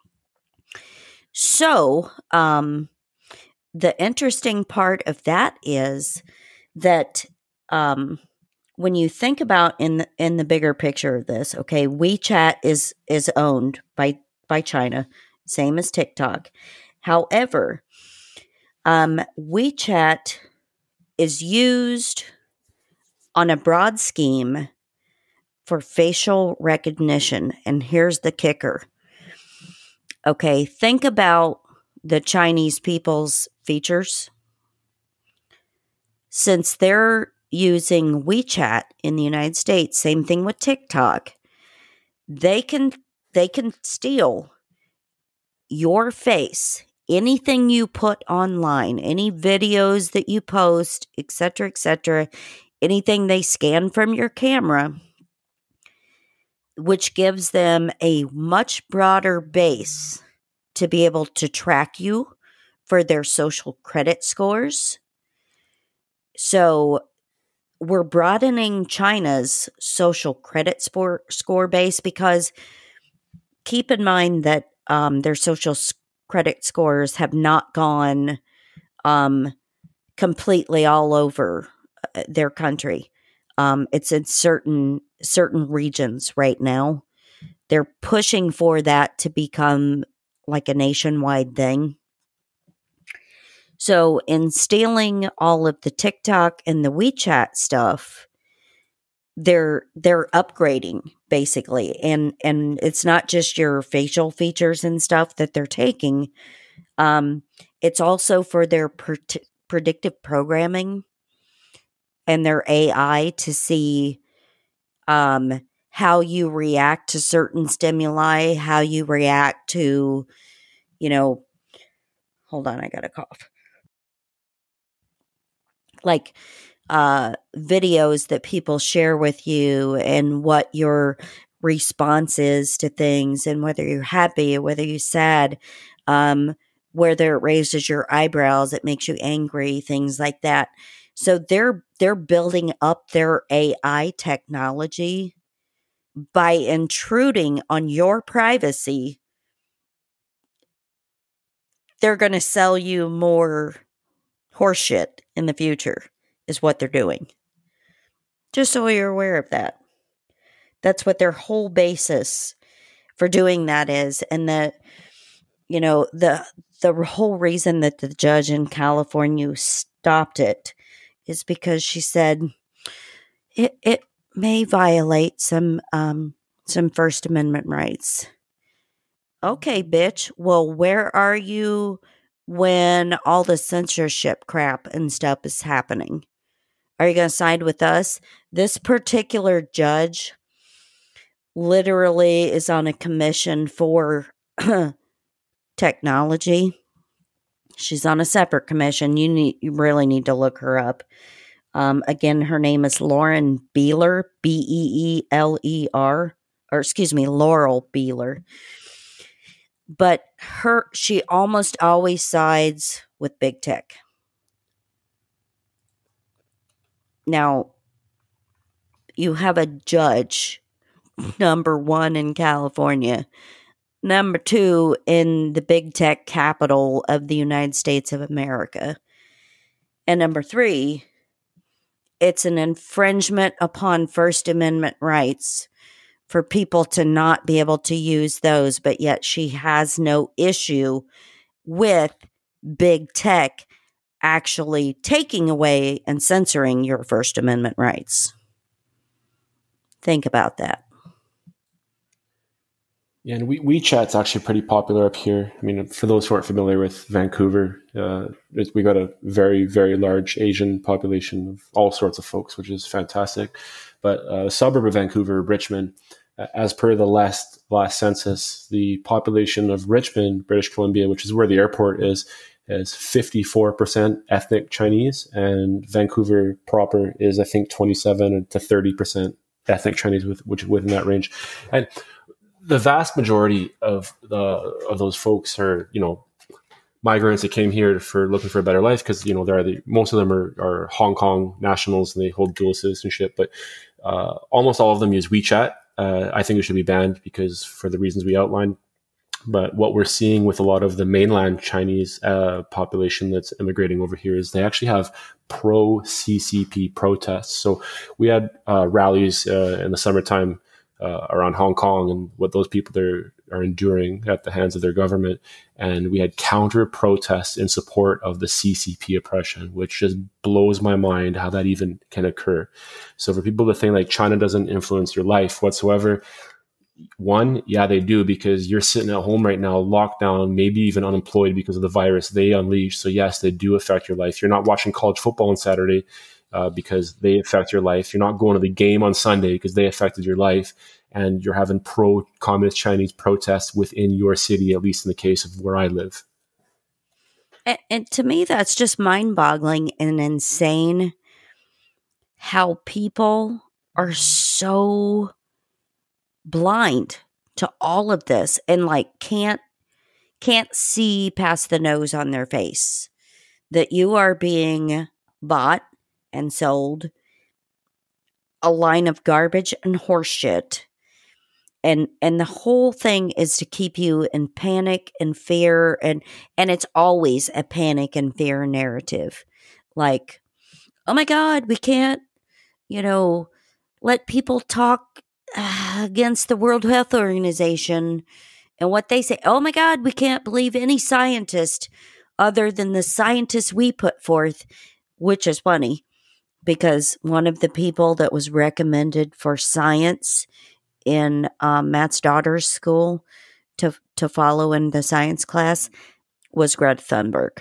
So, um, the interesting part of that is that um, when you think about in the, in the bigger picture of this, okay, WeChat is is owned by by China, same as TikTok. However, um, WeChat is used on a broad scheme for facial recognition, and here's the kicker. Okay, think about the Chinese people's features. Since they're using WeChat in the United States, same thing with TikTok, they can they can steal your face, anything you put online, any videos that you post, et cetera, et cetera, anything they scan from your camera, which gives them a much broader base to be able to track you for their social credit scores. So we're broadening China's social credit score, score base because keep in mind that um, their social credit scores have not gone um, completely all over their country. Um, it's in certain certain regions right now. They're pushing for that to become like a nationwide thing. So in stealing all of the TikTok and the WeChat stuff, they're they're upgrading basically, and and it's not just your facial features and stuff that they're taking. Um, it's also for their per- predictive programming and their A I to see um, how you react to certain stimuli, how you react to, you know, hold on, I got a cough. Like uh, videos that people share with you and what your response is to things and whether you're happy or whether you're sad, um, whether it raises your eyebrows, it makes you angry, things like that. So they're they're building up their A I technology by intruding on your privacy. They're going to sell you more horseshit in the future is what they're doing. Just so you're aware of that. That's what their whole basis for doing that is. And the, you know, the the whole reason that the judge in California stopped it is because she said it it may violate some um some First Amendment rights. Okay, bitch. Well, where are you when all the censorship crap and stuff is happening? Are you going to side with us? This particular judge literally is on a commission for technology. She's on a separate commission. You need, you really need to look her up. Um, again, her name is Lauren Beeler, B E E L E R, or excuse me, Laurel Beeler. But her, she almost always sides with big tech. Now, you have a judge number one in California, number two in the big tech capital of the United States of America, and number three, it's an infringement upon First Amendment rights for people to not be able to use those, but yet she has no issue with big tech actually taking away and censoring your First Amendment rights. Think about that. Yeah, and we, WeChat's actually pretty popular up here. I mean, for those who aren't familiar with Vancouver, uh, we got a very, very large Asian population of all sorts of folks, which is fantastic. But uh, the suburb of Vancouver, Richmond, uh, as per the last last census, the population of Richmond, British Columbia, which is where the airport is, is fifty-four percent ethnic Chinese, and Vancouver proper is, I think, twenty-seven to thirty percent ethnic Chinese, with which within that range. And the vast majority of the of those folks are, you know, migrants that came here for looking for a better life, because, you know, they're the, most of them are, are Hong Kong nationals and they hold dual citizenship. But uh, almost all of them use WeChat. Uh, I think it should be banned because for the reasons we outlined. But what we're seeing with a lot of the mainland Chinese uh, population that's immigrating over here is they actually have pro-C C P protests. So we had uh, rallies uh, in the summertime uh, around Hong Kong and what those people are, are enduring at the hands of their government. And we had counter protests in support of the C C P oppression, which just blows my mind how that even can occur. So for people to think like China doesn't influence your life whatsoever, one, yeah, they do, because you're sitting at home right now, locked down, maybe even unemployed because of the virus they unleashed. So yes, they do affect your life. You're not watching college football on Saturday uh, because they affect your life. You're not going to the game on Sunday because they affected your life. And you're having pro-communist Chinese protests within your city, at least in the case of where I live. And, and to me, that's just mind-boggling and insane how people are so blind to all of this and like can't can't see past the nose on their face that you are being bought and sold a line of garbage and horseshit, and and the whole thing is to keep you in panic and fear, and and it's always a panic and fear narrative, like, oh my God, we can't, you know, let people talk against the World Health Organization and what they say. Oh my God, we can't believe any scientist other than the scientists we put forth, which is funny because one of the people that was recommended for science in um, Matt's daughter's school to to follow in the science class was Greta Thunberg.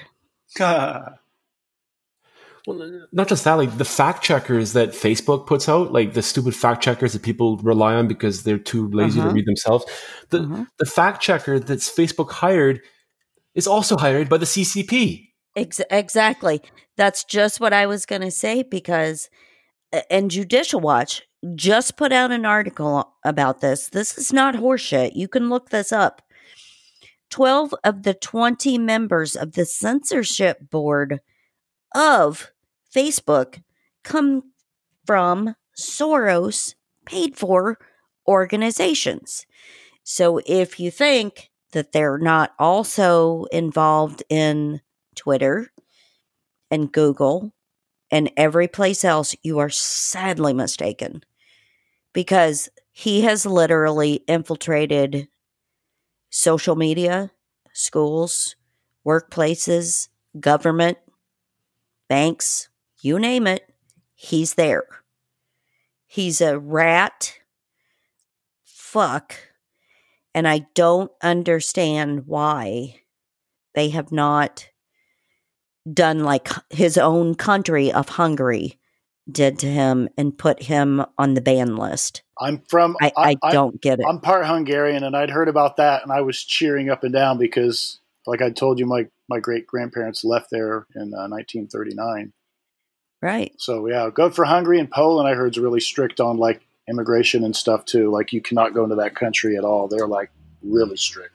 Well, not just that, like the fact checkers that Facebook puts out, like the stupid fact checkers that people rely on because they're too lazy uh-huh. to read themselves. The uh-huh. the fact checker that's Facebook hired is also hired by the C C P. Ex- exactly. That's just what I was going to say, because, and Judicial Watch just put out an article about this. This is not horseshit. You can look this up. twelve of the twenty members of the censorship board of Facebook come from Soros paid for organizations. So if you think that they're not also involved in Twitter and Google and every place else, you are sadly mistaken, because he has literally infiltrated social media, schools, workplaces, government, banks, you name it, he's there. He's a rat fuck, and I don't understand why they have not done like his own country of Hungary did to him and put him on the ban list. I'm from. I, I, I don't get it. I'm part Hungarian, and I'd heard about that, and I was cheering up and down because, like I told you, my my great grandparents left there in uh, nineteen thirty-nine. Right. So yeah, good for Hungary and Poland. I heard is really strict on like immigration and stuff too. Like you cannot go into that country at all. They're like really strict.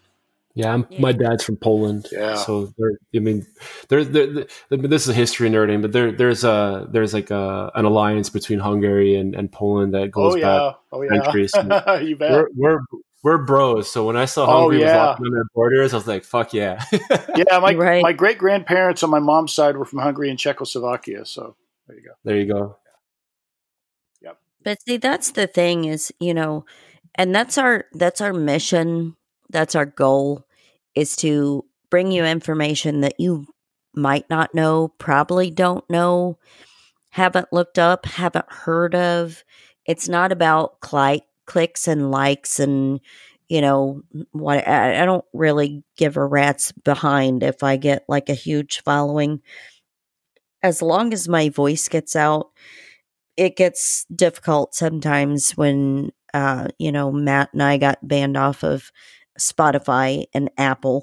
Yeah, I'm, Yeah. my dad's from Poland. Yeah. So there, I mean, there, there, there, this is a history nerding, but there, there's a, there's like a, an alliance between Hungary and, and Poland that goes Oh yeah. back Oh yeah. centuries. You bet. We're, we're, we're bros. So when I saw Oh, Hungary was yeah. locking on their borders, I was like, fuck yeah. Yeah, my Right. my great grandparents on my mom's side were from Hungary and Czechoslovakia. So there you go. There you go. Yep. But see, that's the thing is, you know, and that's our that's our mission. That's our goal, is to bring you information that you might not know, probably don't know, haven't looked up, haven't heard of. It's not about cli- clicks and likes and, you know, what I, I don't really give a rat's behind if I get like a huge following. As long as my voice gets out, it gets difficult sometimes when, uh, you know, Matt and I got banned off of Spotify and Apple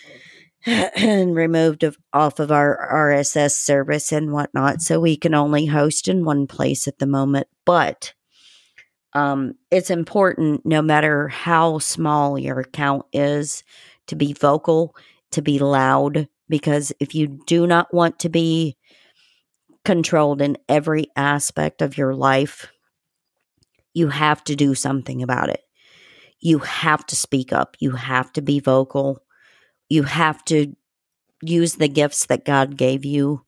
and removed of, off of our R S S service and whatnot. So we can only host in one place at the moment. But um, it's important, no matter how small your account is, to be vocal, to be loud, because if you do not want to be controlled in every aspect of your life, you have to do something about it. You have to speak up. You have to be vocal. You have to use the gifts that God gave you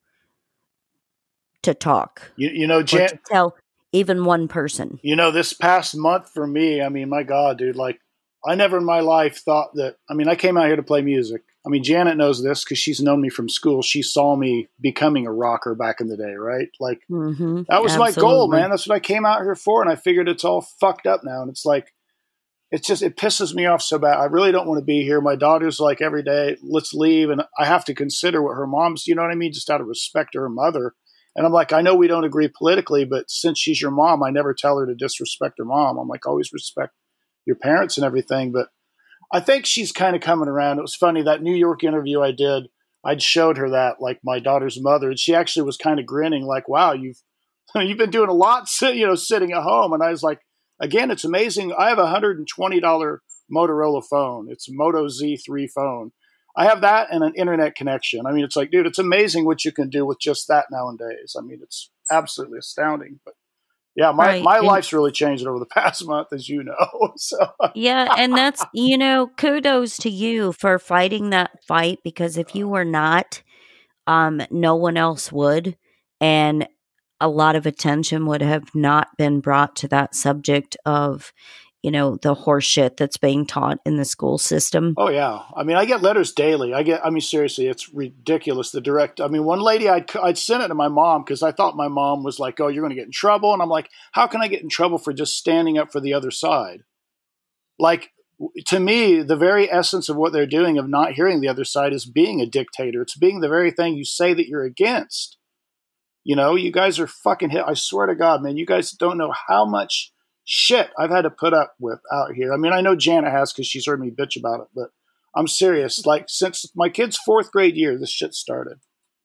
to talk. You you know, Or Jan, to tell even one person. you know, this past month for me, I mean, my God, dude, like I never in my life thought that. I mean, I came out here to play music. I mean, Janet knows this because she's known me from school. She saw me becoming a rocker back in the day, right? Like Mm-hmm. that was my goal, Absolutely. man. That's what I came out here for, and I figured it's all fucked up now. And it's like, it's just, it pisses me off so bad. I really don't want to be here. My daughter's like every day, let's leave, and I have to consider what her mom's, you know what I mean, just out of respect to her mother. And I'm like, I know we don't agree politically, but since she's your mom, I never tell her to disrespect her mom. I'm like, always respect your parents and everything. But I think she's kind of coming around. It was funny, that New York interview I did, I'd showed her that, like my daughter's mother, and she actually was kind of grinning, like, wow, you've you've been doing a lot, you know, sitting at home. And I was like, again, it's amazing. I have a one hundred twenty dollars Motorola phone. It's a Moto Z three phone. I have that and an internet connection. I mean, it's like, dude, it's amazing what you can do with just that nowadays. I mean, it's absolutely astounding. But yeah, my, Right. my And- life's really changed over the past month, as you know. So Yeah, and that's, you know, kudos to you for fighting that fight, because if you were not, um, no one else would, and a lot of attention would have not been brought to that subject of, you know, the horse shit that's being taught in the school system. oh yeah, I mean, I get letters daily. I get, I mean, seriously, it's ridiculous. The direct, I mean, one lady, I'd I'd sent it to my mom because I thought my mom was like, "Oh, you're going to get in trouble," and I'm like, "How can I get in trouble for just standing up for the other side?" Like, to me, the very essence of what they're doing, of not hearing the other side, is being a dictator. It's being the very thing you say that you're against. You know, you guys are fucking hit. I swear to God, man, you guys don't know how much shit I've had to put up with out here. I mean, I know Jana has because she's heard me bitch about it, but I'm serious. Like, since my kid's fourth grade year, this shit started.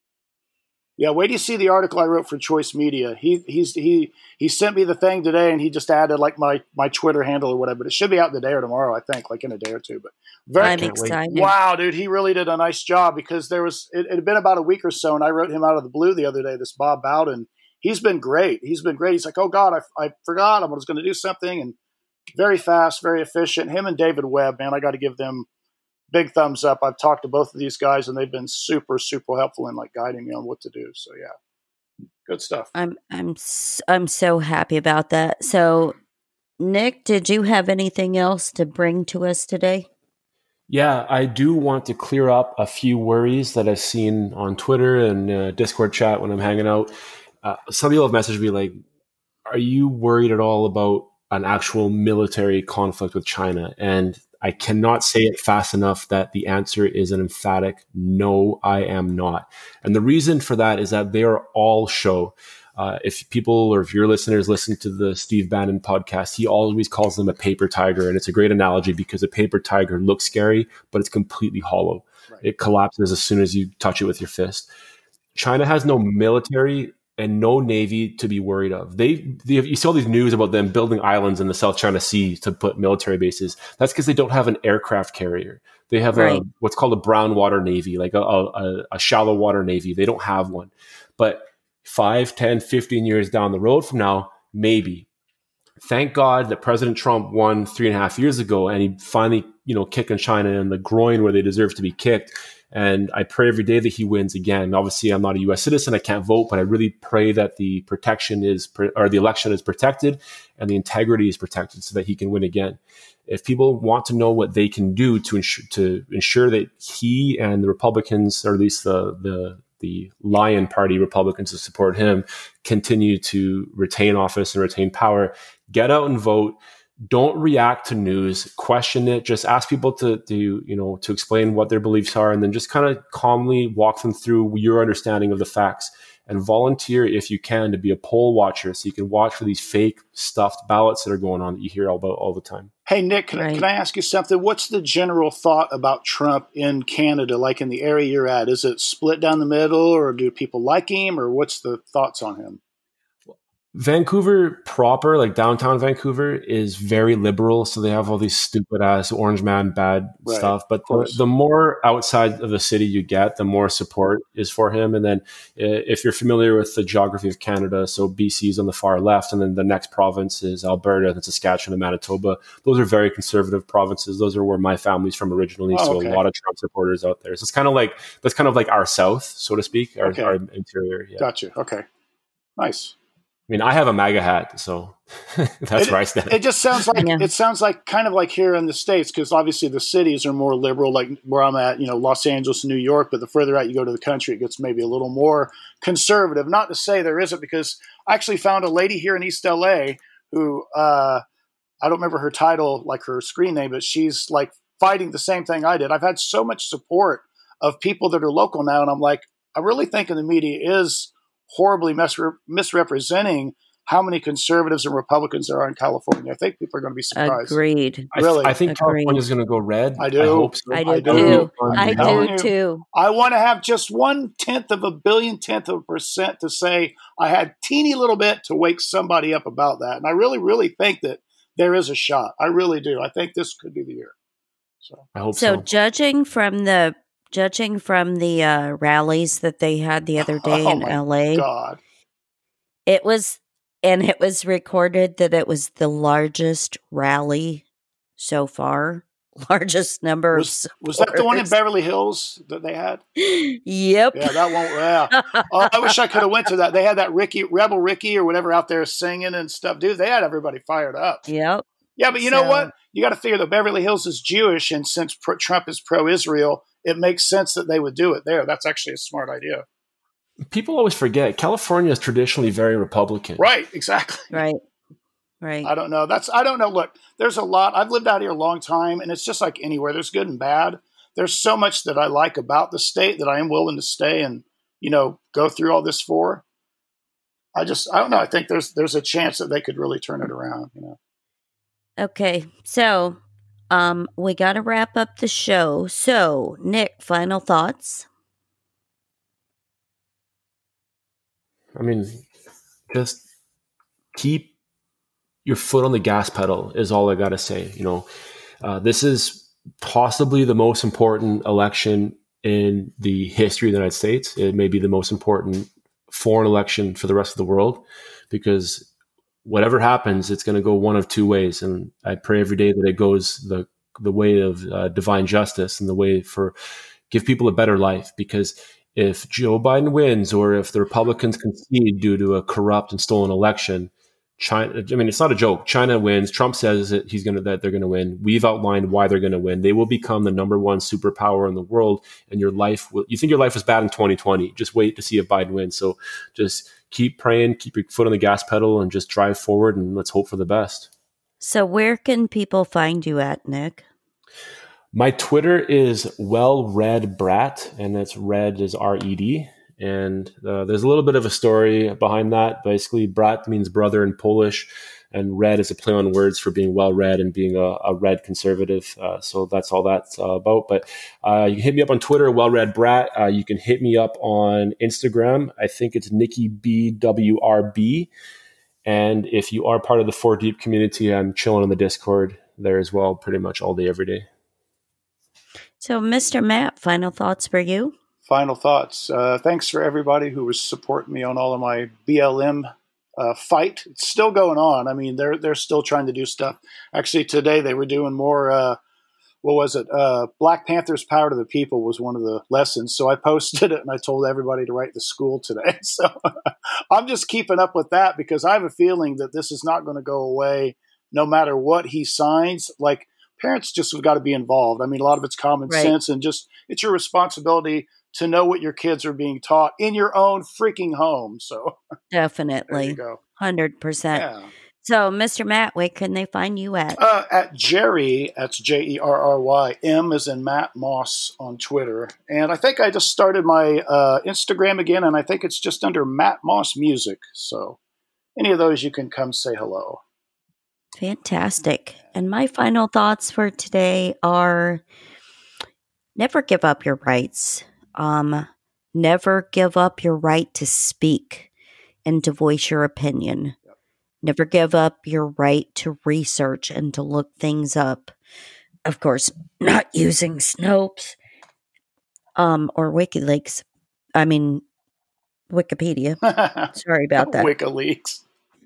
Yeah, wait till you see the article I wrote for Choice Media. He he's he he sent me the thing today, and he just added like my my Twitter handle or whatever. But it should be out today or tomorrow, I think, like in a day or two. But very I'm can't wait. excited. wow, dude, he really did a nice job, because there was it, it had been about a week or so, and I wrote him out of the blue the other day. This Bob Bowden, he's been great. He's been great. He's like, oh God, I I forgot I was going to do something, and very fast, very efficient. Him and David Webb, man, I got to give them big thumbs up. I've talked to both of these guys, and they've been super super helpful in like guiding me on what to do. So yeah. Good stuff. I'm I'm s- I'm so happy about that. So, Nick, did you have anything else to bring to us today? Yeah, I do want to clear up a few worries that I've seen on Twitter and uh, Discord chat when I'm hanging out. Uh, some people have messaged me like, are you worried at all about an actual military conflict with China? And I cannot say it fast enough that the answer is an emphatic no, I am not. And the reason for that is that they are all show. Uh, if people or if your listeners listen to the Steve Bannon podcast, he always calls them a paper tiger. And it's a great analogy because a paper tiger looks scary, but it's completely hollow. Right. It collapses as soon as you touch it with your fist. China has no military and no Navy to be worried of. They, they you see all these news about them building islands in the South China Sea to put military bases. That's because they don't have an aircraft carrier. They have right. a what's called a brown water Navy, like a, a, a shallow water Navy. They don't have one. But five, ten, fifteen years down the road from now, maybe. Thank God that President Trump won three and a half years ago, and he finally, you know, kicking China in the groin where they deserve to be kicked. And I pray every day that he wins again. Obviously, I'm not a U S citizen. I can't vote, but I really pray that the protection is, or the election is protected and the integrity is protected so that he can win again. If people want to know what they can do to ensure, to ensure that he and the Republicans, or at least the, the, the Lion Party Republicans who support him, continue to retain office and retain power, get out and vote. Don't react to news, question it, just ask people to, to, you know, to explain what their beliefs are, and then just kind of calmly walk them through your understanding of the facts, and volunteer if you can to be a poll watcher so you can watch for these fake stuffed ballots that are going on that you hear all about all the time. Hey, Nick, can, right. I, can I ask you something? What's the general thought about Trump in Canada, like in the area you're at? Is it split down the middle, or do people like him, or what's the thoughts on him? Vancouver proper, like downtown Vancouver, is very liberal. So they have all these stupid ass orange man bad right, stuff. But the, the more outside of the city you get, the more support is for him. And then if you're familiar with the geography of Canada, so B C is on the far left, and then the next province is Alberta, and Saskatchewan, and Manitoba. Those are very conservative provinces. Those are where my family's from originally. Oh, so okay. A lot of Trump supporters out there. So it's kind of like, that's kind of like our South, so to speak, our, okay. our interior. Yeah. Gotcha. Okay. Nice. I mean, I have a MAGA hat, so that's it, where I stand. It just sounds like, yeah. it sounds like kind of like here in the States, because obviously the cities are more liberal, like where I'm at, you know, Los Angeles and New York, but the further out you go to the country, it gets maybe a little more conservative. Not to say there isn't, because I actually found a lady here in East L A who, uh, I don't remember her title, like her screen name, but she's like fighting the same thing I did. I've had so much support of people that are local now, and I'm like, I really think the media is horribly misre- misrepresenting how many conservatives and Republicans there are in California. I think people are going to be surprised. Agreed. Really, I, I think California is going to go red. I do. I hope so. I do, I do too. I do too. I want to have just one tenth of a billion tenth of a percent to say I had teeny little bit to wake somebody up about that. And I really, really think that there is a shot. I really do. I think this could be the year. So I hope so. So judging from the Judging from the uh, rallies that they had the other day oh in L A, God. it was, and it was recorded that it was the largest rally so far, largest number was, of was that the one in Beverly Hills that they had? Yep. Yeah, that one. Yeah. Oh, I wish I could have went to that. They had that Ricky, Rebel Ricky or whatever out there singing and stuff. Dude, they had everybody fired up. Yep. Yeah, but you so, know what? You got to figure that Beverly Hills is Jewish, and since pro- Trump is pro-Israel, it makes sense that they would do it there. That's actually a smart idea. People always forget California is traditionally very Republican. Right, exactly. Right, right. I don't know. That's I don't know. Look, there's a lot. I've lived out here a long time, and it's just like anywhere. There's good and bad. There's so much that I like about the state that I am willing to stay and, you know, go through all this for. I just I don't know. I think there's there's a chance that they could really turn it around. You know. Okay, so. Um, we got to wrap up the show. So, Nick, final thoughts? I mean, just keep your foot on the gas pedal is all I got to say. You know, uh, this is possibly the most important election in the history of the United States. It may be the most important foreign election for the rest of the world, because whatever happens, it's going to go one of two ways. And I pray every day that it goes the the way of uh, divine justice and the way for give people a better life. Because if Joe Biden wins, or if the Republicans concede due to a corrupt and stolen election, China, I mean, it's not a joke. China wins. Trump says that he's going to, that they're going to win. We've outlined why they're going to win. They will become the number one superpower in the world. And your life will, you think your life was bad in twenty twenty. Just wait to see if Biden wins. So just keep praying, keep your foot on the gas pedal, and just drive forward, and let's hope for the best. So where can people find you at, Nick? My Twitter is well read brat, and that's red is R E D. And uh, there's a little bit of a story behind that. Basically, brat means brother in Polish. and red is a play on words for being well read and being a, a red conservative. Uh, so that's all that's uh, about. But uh, you can hit me up on Twitter, Well Read Brat. Uh, you can hit me up on Instagram. I think it's Nikki B W R B. And if you are part of the Four Deep community, I'm chilling on the Discord there as well, pretty much all day, every day. So, Mister Matt, final thoughts for you? Final thoughts. Uh, thanks for everybody who was supporting me on all of my B L M uh, fight. It's still going on. I mean, they're they're still trying to do stuff. Actually, today they were doing more. Uh, what was it? Uh, Black Panther's Power to the People was one of the lessons. So I posted it and I told everybody to write to school today. So I'm just keeping up with that because I have a feeling that this is not going to go away no matter what he signs. Like, parents just have got to be involved. I mean, a lot of it's common Right. sense and just it's your responsibility to know what your kids are being taught in your own freaking home. So Definitely. there you go. one hundred percent. Yeah. So, Mister Matt, where can they find you at? Uh, at Jerry, that's J E R R Y, M is in Matt Moss on Twitter. And I think I just started my uh, Instagram again, and I think it's just under Matt Moss Music. So any of those, you can come say hello. Fantastic. And my final thoughts for today are never give up your rights. Um, never give up your right to speak and to voice your opinion. Yep. Never give up your right to research and to look things up. Of course, not using Snopes um, or WikiLeaks. I mean, Wikipedia. Sorry about that. WikiLeaks.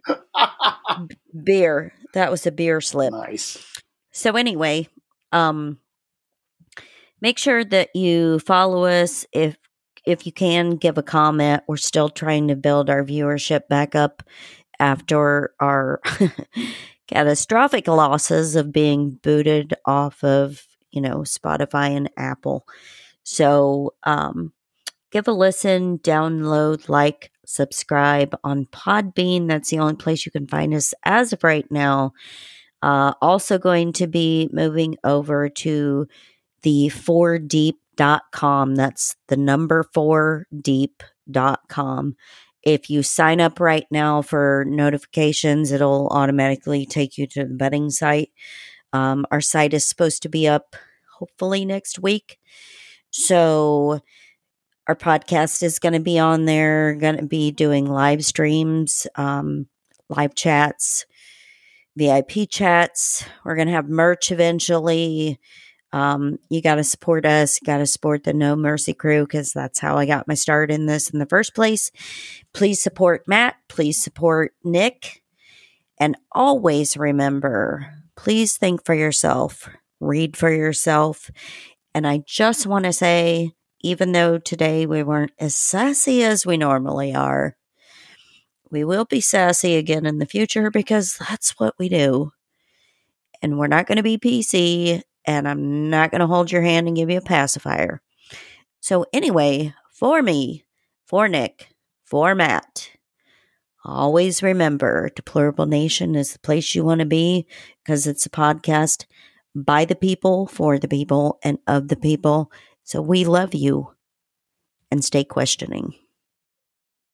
Beer. That was a beer slip. Nice. So anyway, um, make sure that you follow us. If if you can, give a comment. We're still trying to build our viewership back up after our catastrophic losses of being booted off of, you know, Spotify and Apple. So um, give a listen, download, like, subscribe on Podbean. That's the only place you can find us as of right now. Uh, also going to be moving over to the four deep dot com. That's the number four deep dot com. If you sign up right now for notifications, it'll automatically take you to the betting site. Um, our site is supposed to be up hopefully next week. So our podcast is going to be on there, going to be doing live streams, um, live chats, V I P chats. We're going to have merch eventually. Um, you got to support us. You got to support the No Mercy crew because that's how I got my start in this in the first place. Please support Matt. Please support Nick. And always remember, please think for yourself. Read for yourself. And I just want to say, even though today we weren't as sassy as we normally are, we will be sassy again in the future because that's what we do. And we're not going to be P C, and I'm not going to hold your hand and give you a pacifier. So anyway, for me, for Nick, for Matt, always remember Deplorable Nation is the place you want to be because it's a podcast by the people, for the people, and of the people. So we love you and stay questioning.